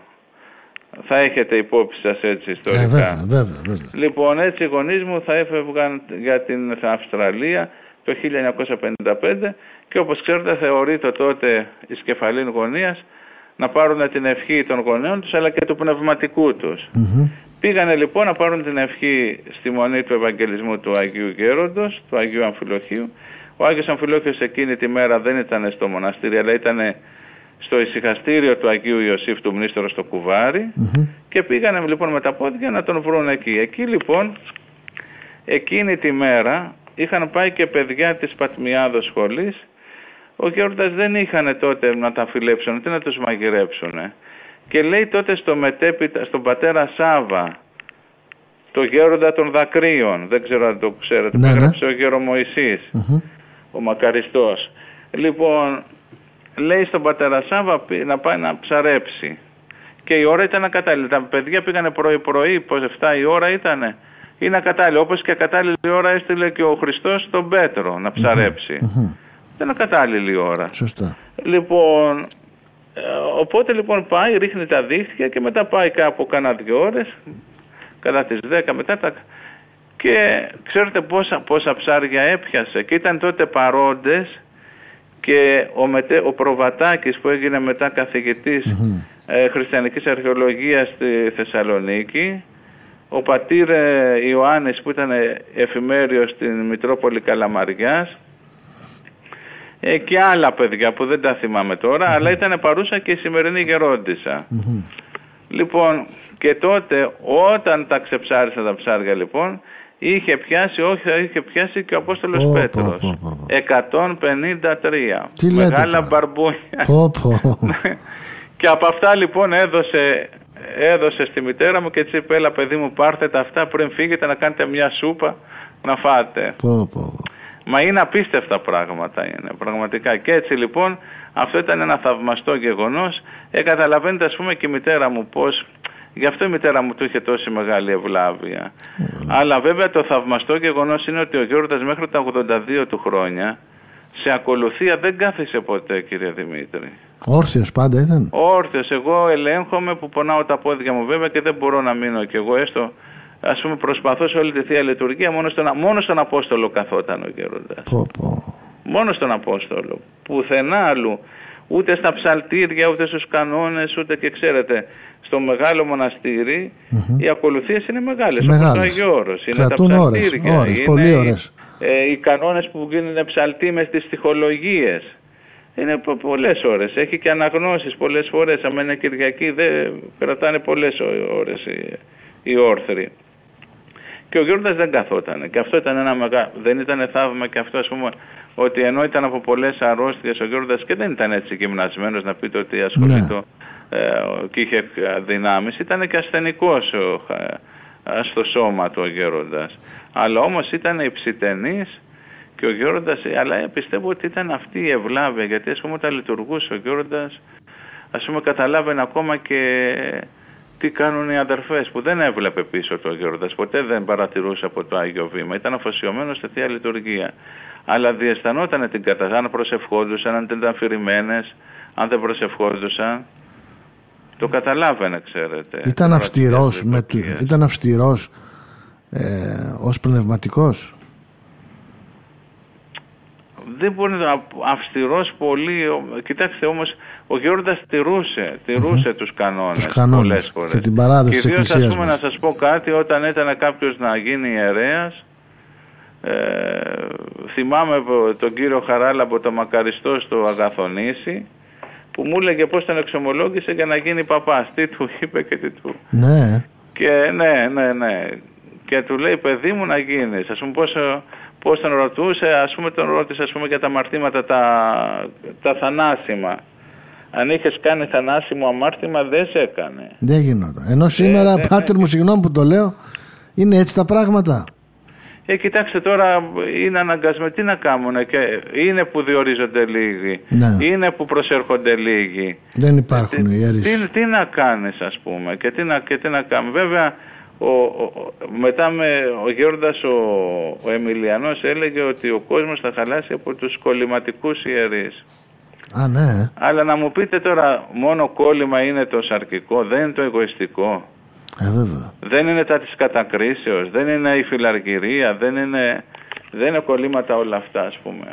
Θα έχετε υπόψη σας έτσι ιστορικά. Ε, βέβαια, βέβαια, βέβαια. Λοιπόν, έτσι οι γονείς μου θα έφευγαν για την Αυστραλία το χίλια εννιακόσια πενήντα πέντε και όπως ξέρετε θεωρείται τότε η σκεφαλήν γωνίας να πάρουν την ευχή των γονέων τους αλλά και του πνευματικού τους. Mm-hmm. Πήγανε λοιπόν να πάρουν την ευχή στη Μονή του Ευαγγελισμού του Αγίου Γέροντος, του Αγίου Αμφιλοχίου. Ο Άγιος Αμφιλόχιος εκείνη τη μέρα δεν ήταν στο μοναστήρι αλλά ήταν στο ησυχαστήριο του Αγίου Ιωσήφ του Μνήστορο στο Κουβάρι mm-hmm. και πήγανε λοιπόν με τα πόδια να τον βρουν εκεί. Εκεί λοιπόν εκείνη τη μέρα είχαν πάει και παιδιά της Πατμιάδος σχολής. Ο Γέροντας δεν είχαν τότε να τα φιλέψουν, τι να τους μαγειρέψουν. Και λέει τότε στο μετέπειτα, στον πατέρα Σάβα, το Γέροντα των Δακρύων, δεν ξέρω αν το ξέρετε, ναι, που έγραψε ναι. ο Γερομοϊσής, mm-hmm. ο Μακαριστός. Λοιπόν, λέει στον πατέρα Σάβα να πάει να ψαρέψει. Και η ώρα ήταν ακατάλληλη. Τα παιδιά πήγανε πρωί-πρωί, πως εφτά η ώρα ήτανε. Είναι ακατάλληλη. Όπως και ακατάλληλη ώρα έστειλε και ο Χριστός τον Πέτρο να ψαρέψει. Mm-hmm. Δεν είναι ακατάλληλη ώρα. Σωστά. Λοιπόν, ε, οπότε λοιπόν πάει, ρίχνει τα δίχτυα και μετά πάει κάπου κάνα δύο ώρες, κατά τις δέκα μετά τα... Και ξέρετε πόσα, πόσα ψάρια έπιασε. Και ήταν τότε παρόντες και ο, μετε, ο Προβατάκης που έγινε μετά καθηγητής mm-hmm. ε, χριστιανικής αρχαιολογίας στη Θεσσαλονίκη, ο πατήρ ε, Ιωάννης που ήταν εφημέριος στην Μητρόπολη Καλαμαριάς ε, και άλλα παιδιά που δεν τα θυμάμαι τώρα, mm-hmm. αλλά ήταν παρούσα και η σημερινή γερόντισσα. Mm-hmm. Λοιπόν, και τότε όταν τα ξεψάρισαν τα ψάρια λοιπόν, είχε πιάσει, όχι, είχε πιάσει και ο Απόστολος oh, Πέτρος. Oh, oh, oh. εκατόν πενήντα τρία. Τι μεγάλα μπαρμπούνια. Oh, oh. Και από αυτά λοιπόν έδωσε, έδωσε στη μητέρα μου και έτσι είπε, έλα παιδί μου πάρτε τα αυτά πριν φύγετε να κάνετε μια σούπα να φάτε. Oh, oh. Μα είναι απίστευτα πράγματα είναι, πραγματικά. Και έτσι λοιπόν αυτό ήταν ένα θαυμαστό γεγονός. Ε, καταλαβαίνετε ας πούμε και η μητέρα μου πώς, γι' αυτό η μητέρα μου του είχε τόση μεγάλη ευλάβεια. Mm. Αλλά βέβαια το θαυμαστό γεγονός είναι ότι ο Γέροντας μέχρι τα ογδόντα δύο του χρόνια σε ακολουθία δεν κάθισε ποτέ, κύριε Δημήτρη. Όρθιος πάντα ήταν. Όρθιος. Εγώ ελέγχομαι που πονάω τα πόδια μου βέβαια και δεν μπορώ να μείνω κι εγώ έστω. Ας πούμε προσπαθώ σε όλη τη Θεία Λειτουργία, μόνο στον, μόνο στον Απόστολο καθόταν ο Γέροντας. Πω, πω. Μόνο στον Απόστολο. Πουθενά άλλου. Ούτε στα ψαλτήρια, ούτε στους κανόνες, ούτε και ξέρετε, στο μεγάλο μοναστήρι mm-hmm. οι ακολουθίες είναι μεγάλες. Όπως το Άγιο Όρος. Είναι κρατούν τα ψαλτήρια. Ώρες, ώρες, είναι πολύ οι, ώρες. Ε, οι κανόνες που γίνουν ψαλτοί με τις στιχολογίες. Είναι πο- πολλές ώρες. Έχει και αναγνώσεις πολλές φορές. Αν είναι Κυριακή, δεν κρατάνε πολλές ώρες οι, οι όρθροι. Και ο Γέροντας δεν καθόταν. Και αυτό ήταν ένα μεγάλο. Δεν ήταν θαύμα και αυτό, ας πούμε, ότι ενώ ήταν από πολλές αρρώστιες ο Γέροντας και δεν ήταν έτσι γυμνασμένος να πείτε ότι ασχολείται ναι. ε, και είχε δυνάμεις, ήταν και ασθενικός ε, στο σώμα του ο Γέροντας. Αλλά όμως ήταν υψητενής Και ο Γέροντας, αλλά πιστεύω ότι ήταν αυτή η ευλάβεια, γιατί ας πούμε όταν λειτουργούσε ο Γέροντας, ας πούμε καταλάβαινε ακόμα και τι κάνουν οι αδερφές, που δεν έβλεπε πίσω το Γέροντας, ποτέ δεν παρατηρούσε από το Άγιο Βήμα, ήταν αφοσιωμένος στη Θεία Λειτουργία. Αλλά διαισθανόταν την κατάσταση, αν προσευχόντουσαν, αν ήταν αφηρημένες, αν δεν προσευχόντουσαν, το καταλάβαινε, ξέρετε. Ήταν αυστηρός, με, ήταν αυστηρός ε, ως πνευματικός. Δεν μπορεί να αυστηρός πολύ. Κοιτάξτε όμως, ο Γέροντας τηρούσε, τηρούσε mm-hmm. τους κανόνες, τους κανόνες πολλές φορές. Και την παράδοση της Εκκλησίας μας. Ας πούμε, να σας πω κάτι, όταν ήταν κάποιος να γίνει ιερέας, ε, θυμάμαι τον κύριο Χαράλαμπο, το μακαριστό στο Αγαθονήσι, που μου έλεγε πώς τον εξομολόγησε για να γίνει παπάς. Τι του είπε και τι του. Ναι. Και ναι, ναι, ναι. Και του λέει, παιδί μου, να γίνεις. Ας πούμε, πώς, πώς τον ρωτούσε, ας πούμε, τον ρώτησε, ας πούμε, για τα αμαρτήματα, τα, τα θανάσιμα. Αν είχες κάνει θανάσιμο αμάρτημα, δεν σε έκανε. Δεν γινόταν. Ενώ σήμερα, ε, πάτερ μου, συγγνώμη που το λέω, είναι έτσι τα πράγματα. Ε, κοιτάξτε τώρα, είναι αναγκασμένοι. Τι να κάνουν, και είναι που διορίζονται λίγοι, ναι. Είναι που προσέρχονται λίγοι. Δεν υπάρχουν οι ιερείς. Τι, τι να κάνεις, ας πούμε, και τι να, και τι να κάνουμε. Βέβαια, ο, ο, μετά με, ο Γέροντας ο, ο Εμιλιανός έλεγε ότι ο κόσμος θα χαλάσει από τους κολληματικούς ιερείς. Α, ναι. Αλλά να μου πείτε τώρα, μόνο κόλλημα είναι το σαρκικό, δεν είναι το εγωιστικό. Ε, βέβαια. Δεν είναι τα της κατακρίσεως, δεν είναι η φιλαργυρία, δεν είναι, δεν είναι κολλήματα όλα αυτά, ας πούμε.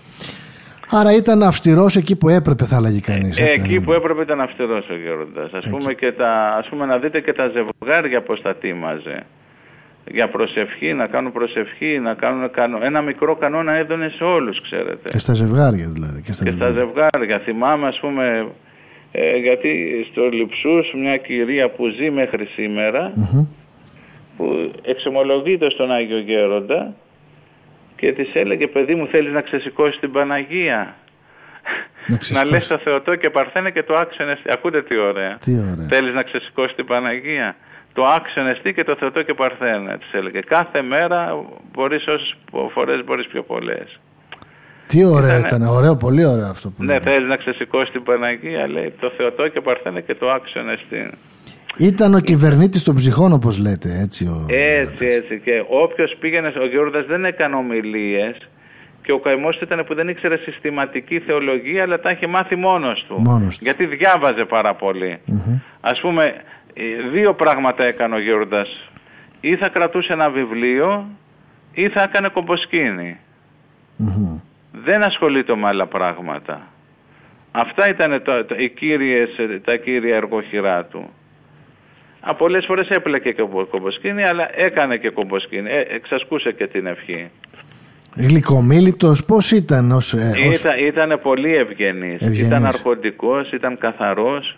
Άρα ήταν αυστηρός εκεί που έπρεπε, θα λέγει κανείς. Ε, εκεί που έπρεπε ήταν αυστηρός ο Γέροντας. Ας πούμε, και τα, ας πούμε, να δείτε και τα ζευγάρια πώς τα τίμαζε. Για προσευχή, να κάνουν προσευχή, να κάνουν κανό... ένα μικρό κανόνα έδωνε σε όλους, ξέρετε. Και στα ζευγάρια δηλαδή. Και στα, και στα ζευγάρια. Θυμάμαι, ας πούμε, ε, γιατί στο Λειψούς μια κυρία που ζει μέχρι σήμερα, mm-hmm. που εξομολογείται στον Άγιο Γέροντα και της έλεγε, παιδί μου, θέλεις να ξεσηκώσεις την Παναγία? Να, να λες το Θεοτό και Παρθένε και το άξιον. Ακούτε τι ωραία. Τι ωραία. Θέλεις να ξεσηκώσεις την Παναγία? Το άξιον εστί και το Θεοτό και Παρθένε, της έλεγε. Κάθε μέρα μπορείς όσες φορές μπορείς πιο πολλές. Τι ωραίο ήταν, ωραίο, πολύ ωραίο αυτό που ναι, θέλεις να ξεσηκώσεις την Παναγία, λέει, το Θεοτό και Παρθένε και το άξιον εστί. Ήταν ο κυβερνήτης των ψυχών, όπως λέτε, έτσι. Ο... Έτσι, έτσι. Και όποιος πήγαινε, ο Γέροντας δεν έκανε ομιλίες και ο καημός ήταν που δεν ήξερε συστηματική θεολογία, αλλά τα είχε μάθει μόνος του. Μόνος του. Γιατί διάβαζε πάρα πολύ. Mm-hmm. Ας πούμε, δύο πράγματα έκανε ο Γέροντας. Ή θα κρατούσε ένα βιβλίο ή θα έκανε κομποσκήνη. Mm-hmm. Δεν ασχολείται με άλλα πράγματα. Αυτά ήταν τα, τα, οι κύριες, τα κύρια εργοχειρά του. Α, πολλές φορές έπλεκε και κομποσκήνη, αλλά έκανε και κομποσκήνη. Ε, εξασκούσε και την ευχή. Γλυκομίλητος, πώς ήταν ως... Ε, ως... Ήταν, ήτανε πολύ ευγενής. ευγενής. Ήταν αρχοντικός, ήταν καθαρός.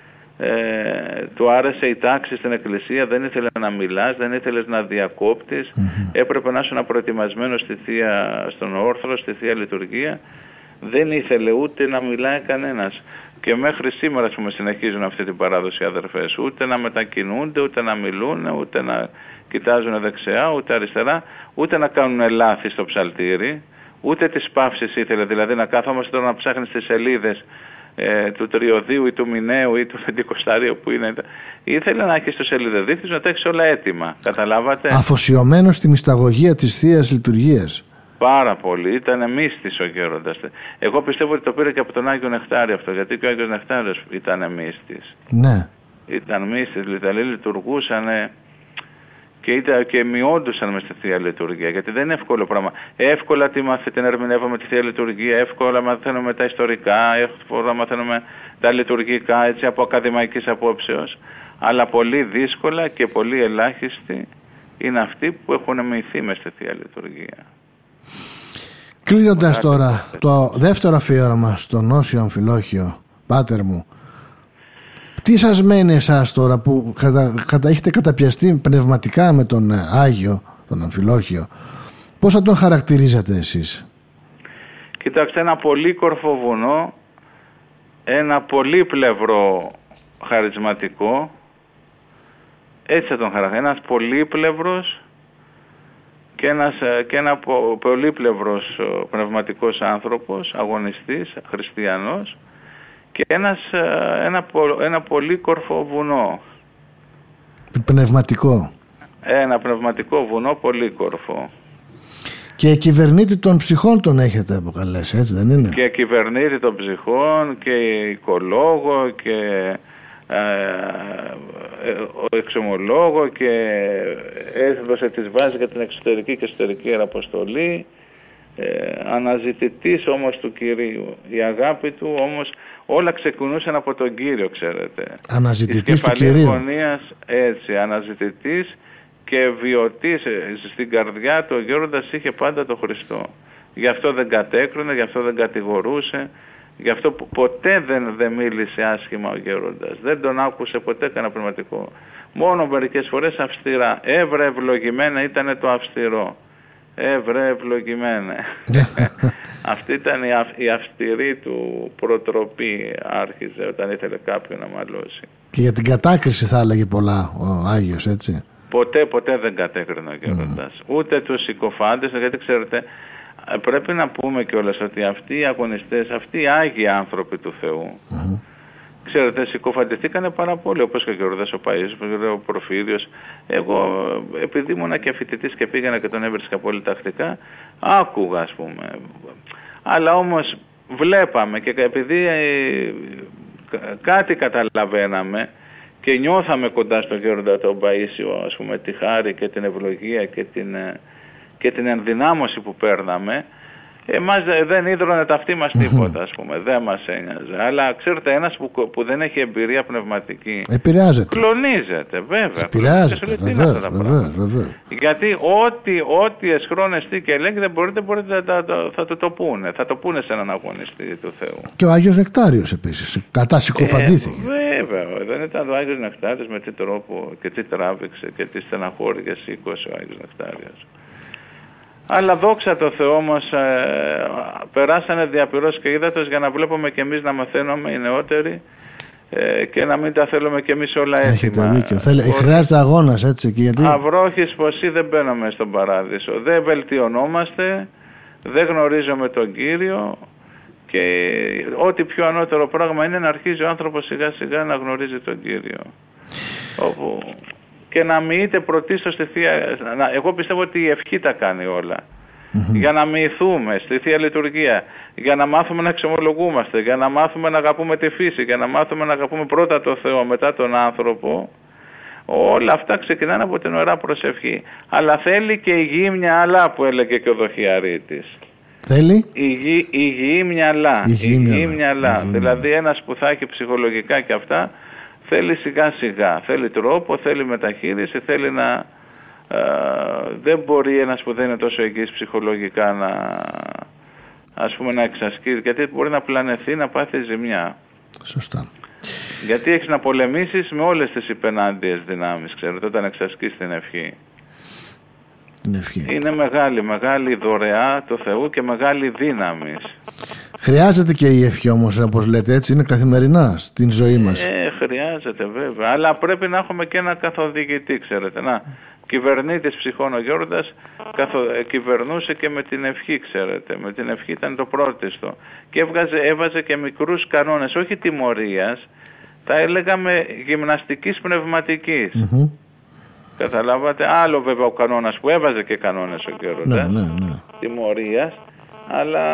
Ε, του άρεσε η τάξη στην εκκλησία, δεν ήθελε να μιλάς, δεν ήθελες να διακόπτεις. Mm-hmm. Έπρεπε να ήσουν προετοιμασμένος στη θεία, στον όρθρο, στη Θεία Λειτουργία. Δεν ήθελε ούτε να μιλάει κανένας. Και μέχρι σήμερα, ας πούμε, συνεχίζουν αυτή την παράδοση οι αδερφές. Ούτε να μετακινούνται, ούτε να μιλούν, ούτε να κοιτάζουν δεξιά, ούτε αριστερά, ούτε να κάνουν λάθη στο ψαλτήρι, ούτε τις παύσεις ήθελε. Δηλαδή να κάθομαστε τώρα να ψάχνεις τις σελίδες ε, του Τριωδίου ή του Μηναίου ή του Πεντηκοσταρίου που είναι. Ήθελε να έχεις το σελίδεδίχτης, να τα έχεις όλα έτοιμα. Καταλάβατε. Αφοσιωμένος στη μυσταγωγία της Θείας Λειτουργίας. Πάρα πολύ. Ήταν μύστης ο Γέροντας. Εγώ πιστεύω ότι το πήρε και από τον Άγιο Νεκτάριο αυτό, γιατί και ο Άγιος Νεκτάριος ήταν μύστης. Ναι. Ήταν μύστης, δηλαδή λειτουργούσαν και, ήταν, και μειόντουσαν μες στη Θεία Λειτουργία, γιατί δεν είναι εύκολο πράγμα. Εύκολα τη μαθη, την ερμηνεύουμε τη Θεία Λειτουργία, εύκολα μαθαίνουμε τα ιστορικά, εύκολα μαθαίνουμε τα λειτουργικά, έτσι, από ακαδημαϊκής απόψεως, αλλά πολύ δύσκολα και πολύ ελάχιστοι είναι αυτοί που έχουν μυηθεί μες στη Θεία Λειτουργία. Κλείνοντας τώρα το δεύτερο αφιέρωμα στον Όσιο Αμφιλόχιο, πάτερ μου, τι σας μένει εσάς τώρα που κατα, κατα, έχετε καταπιαστεί πνευματικά με τον Άγιο, τον Αμφιλόχιο, πώς θα τον χαρακτηρίζατε εσείς? Κοιτάξτε, ένα πολύκορφο βουνό, ένα πολύπλευρο χαρισματικό, έτσι θα τον χαρακτηρίζω, ένας πολύπλευρος και, ένας, και ένα πολύπλευρος πνευματικός άνθρωπος, αγωνιστής, χριστιανός, και ένας, ένα, ένα πολύκορφο βουνό. Πνευματικό. Ένα πνευματικό βουνό πολύκορφο. Και κυβερνήτη των ψυχών τον έχετε αποκαλέσει, έτσι δεν είναι? Και κυβερνήτη των ψυχών και οικολόγο και ε, ε, εξομολόγο, και έδωσε τις βάσεις για την εξωτερική και εσωτερική ιεραποστολή. Ε, αναζητητής όμως του Κυρίου. Η αγάπη του όμως όλα ξεκινούσαν από τον Κύριο, ξέρετε. Αναζητητής του Κυρίου. Γωνίας, έτσι, αναζητητής και βιωτής. Στην καρδιά του ο Γέροντας είχε πάντα τον Χριστό. Γι' αυτό δεν κατέκρινε, γι' αυτό δεν κατηγορούσε, γι' αυτό ποτέ δεν, δεν μίλησε άσχημα ο Γέροντας. Δεν τον άκουσε ποτέ κανένα πνευματικό. Μόνο μερικές φορές αυστηρά. Έβρε ευλογημένα ήταν το αυστηρό. Έβρε ευλογημένα. Αυτή ήταν η, αυ, η αυστηρή του προτροπή, άρχιζε όταν ήθελε κάποιον να μαλώσει. Και για την κατάκριση θα έλεγε πολλά ο Άγιος, έτσι. Ποτέ, ποτέ δεν κατέκρινε ο Γέροντας. Mm. Ούτε τους συκοφάντες, γιατί ξέρετε, πρέπει να πούμε κιόλας ότι αυτοί οι αγωνιστές, αυτοί οι Άγιοι άνθρωποι του Θεού, mm. ξέρετε, συκοφαντηθήκανε πάρα πολύ, όπως και ο Γέροντας ο Παΐσιος, ο Προφύριος. Εγώ, επειδή ήμουνα και φοιτητής και πήγαινα και τον έβρισκα πολύ τακτικά, άκουγα, ας πούμε. Αλλά όμως βλέπαμε, και επειδή ε, κάτι καταλαβαίναμε και νιώθαμε κοντά στον Γέροντα τον Παΐσιο, ας πούμε, τη χάρη και την ευλογία και την, και την ενδυνάμωση που παίρναμε, εμάς δεν ίδρωνε τα αυτή μας τίποτα, ας πούμε, δεν μας ένοιαζε. Αλλά ξέρετε, ένας που, που δεν έχει εμπειρία πνευματική επηρεάζεται. Κλονίζεται, βέβαια. Επηρεάζεται, βεβαίως, βεβαίως, βεβαίως. Γιατί ό,τι, ό,τι εσχρόνεστη και λέγει δεν μπορείτε, μπορείτε θα, θα, θα το, το πούνε. Θα το πούνε σε έναν αγωνιστή του Θεού. Και ο Άγιος Νεκτάριος επίσης, κατά συκοφαντήθηκε. Ε, βέβαια, δεν ήταν ο Άγιος Νεκτάριος με τι τρόπο και τι τράβηξε και τι στεναχώρη και σήκωσε ο Άγιος Νεκτάριος. Αλλά δόξα τω Θεώ όμως ε, περάσανε διαπυρός και ύδατος για να βλέπουμε και εμείς να μαθαίνουμε οι νεότεροι ε, και να μην τα θέλουμε και εμείς όλα έτοιμα. Έχετε δίκιο. Θέλει, χρειάζεται αγώνας, έτσι. Και γιατί... Αυρόχης ποσί δεν μπαίνουμε στον παράδεισο. Δεν βελτιωνόμαστε, δεν γνωρίζουμε τον Κύριο, και ό,τι πιο ανώτερο πράγμα είναι να αρχίζει ο άνθρωπος σιγά σιγά να γνωρίζει τον Κύριο. Όπου... και να μοιείται πρωτίστως στη Θεία... Εγώ πιστεύω ότι η ευχή τα κάνει όλα. Mm-hmm. Για να μοιηθούμε στη Θεία Λειτουργία, για να μάθουμε να εξομολογούμαστε, για να μάθουμε να αγαπούμε τη φύση, για να μάθουμε να αγαπούμε πρώτα τον Θεό, μετά τον άνθρωπο. Όλα αυτά ξεκινάνε από την ωραία προσευχή. Αλλά θέλει και υγιή μυαλά, που έλεγε και ο Δοχιαρίτης. Θέλει υγιή, υγιή μυαλά. Υγιή υγιή μυαλά. Δηλαδή ένας που θα έχει ψυχολογικά και αυτά, θέλει σιγά σιγά, θέλει τρόπο, θέλει μεταχείριση, θέλει να... Ε, δεν μπορεί ένας που δεν είναι τόσο εγγύης ψυχολογικά να, ας πούμε, να εξασκεί, γιατί μπορεί να πλανεθεί, να πάθει ζημιά. Σωστά. Γιατί έχεις να πολεμήσεις με όλες τις υπενάντιες δυνάμεις, ξέρετε, όταν εξασκείς την ευχή. Την ευχή. Είναι μεγάλη, μεγάλη δωρεά του Θεού και μεγάλη δύναμη. Χρειάζεται και η ευχή όμως, όπως λέτε, έτσι, είναι καθημερινά στην ζωή μας. Ε, χρειάζεται βέβαια, αλλά πρέπει να έχουμε και ένα καθοδηγητή, ξέρετε. Να, κυβερνήτης ψυχών ο Γέροντας καθο... κυβερνούσε και με την ευχή, ξέρετε. Με την ευχή ήταν το πρώτιστο. Και έβγαζε, έβαζε και μικρούς κανόνες, όχι τιμωρίας, τα έλεγαμε γυμναστικής πνευματικής. Mm-hmm. Καταλάβατε, άλλο βέβαια ο κανόνας που έβαζε και κανόνες ο Γέροντας, ναι, ναι, ναι. τιμωρίας, αλλά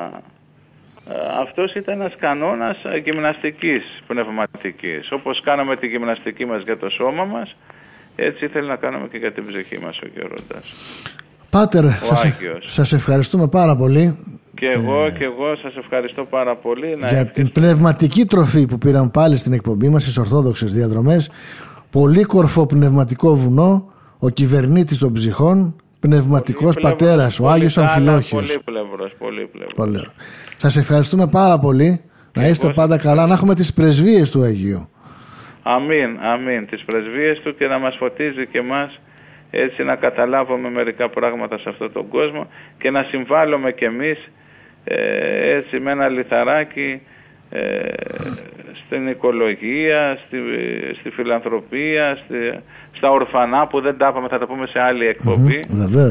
αυτός ήταν ένας κανόνας γυμναστικής πνευματικής. Όπως κάναμε τη γυμναστική μας για το σώμα μας, έτσι ήθελε να κάνουμε και για την ψυχή μας ο Γέροντας. Πάτερ, σας, σας ευχαριστούμε πάρα πολύ. Και εγώ, ε, και εγώ σας ευχαριστώ πάρα πολύ. Για να ευχαριστώ. Την πνευματική τροφή που πήραμε πάλι στην εκπομπή μας, στις Ορθόδοξες Διαδρομές. Πολύκορφο πνευματικό βουνό, ο κυβερνήτης των ψυχών, πνευματικός πατέρας, ο Άγιος Αμφιλόχιος. Πολύπλευρος, πολύπλευρος. Σας ευχαριστούμε πάρα πολύ. Να είστε πάντα καλά, να έχουμε τις πρεσβείες του Αγίου. Αμήν, αμήν. Τις πρεσβείες του, και να μας φωτίζει και εμάς, έτσι να καταλάβουμε μερικά πράγματα σε αυτόν τον κόσμο και να συμβάλλουμε κι εμείς ε, έτσι με ένα λιθαράκι ε, στην οικολογία, στη, στη φιλανθρωπία, στη, στα ορφανά που δεν τα είπαμε, θα τα πούμε σε άλλη εκπομπή. Mm-hmm, βεβαίως.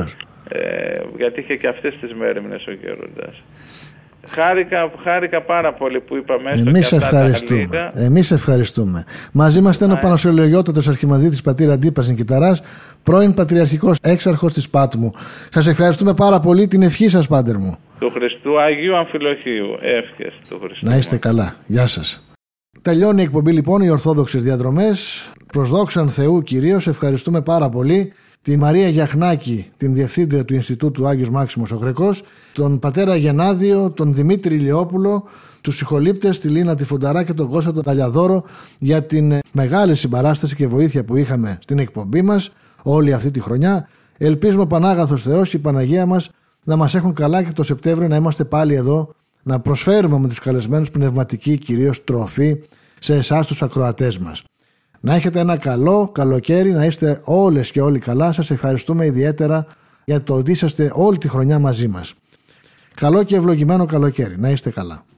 Ε, γιατί είχε και αυτές τις μέρημνες ο Γέροντας. Χάρηκα, χάρηκα πάρα πολύ που είπα μέσα Εμείς ευχαριστούμε. Εμείς ευχαριστούμε. Μαζί μας ήταν ο Πανασιολογιώτατος Αρχιμανδρίτης πατήρ Αντίπας Νικηταράς, πρώην Πατριαρχικός Έξαρχος της Πάτμου. Σας ευχαριστούμε πάρα πολύ. Την ευχή σας, πάτερ μου. Του Χριστού Αγίου Αμφιλοχίου. Εύχες του Χριστού. Να είστε καλά. Γεια σας. Τελειώνει η εκπομπή λοιπόν, οι Ορθόδοξες Διαδρομές. Προς δόξαν Θεού κυρίως, ευχαριστούμε πάρα πολύ τη Μαρία Γιαχνάκη, την Διευθύντρια του Ινστιτούτου Άγιος Μάξιμος ο Γρεκός, τον πατέρα Γενάδιο, τον Δημήτρη Ηλιόπουλο, τους συγχολήπτες, τη Λίνα τη Φονταρά και τον Κώστα τον Καλιαδόρο για την μεγάλη συμπαράσταση και βοήθεια που είχαμε στην εκπομπή μας όλη αυτή τη χρονιά. Ελπίζουμε ο Πανάγαθος Θεός και η Παναγία μας να μας έχουν καλά και το Σεπτέμβριο να είμαστε πάλι εδώ, να προσφέρουμε με τους καλεσμένους πνευματική κυρίως τροφή σε εσάς τους ακροατές μας. Να έχετε ένα καλό καλοκαίρι, να είστε όλες και όλοι καλά. Σας ευχαριστούμε ιδιαίτερα για το ότι είσαστε όλη τη χρονιά μαζί μας. Καλό και ευλογημένο καλοκαίρι. Να είστε καλά.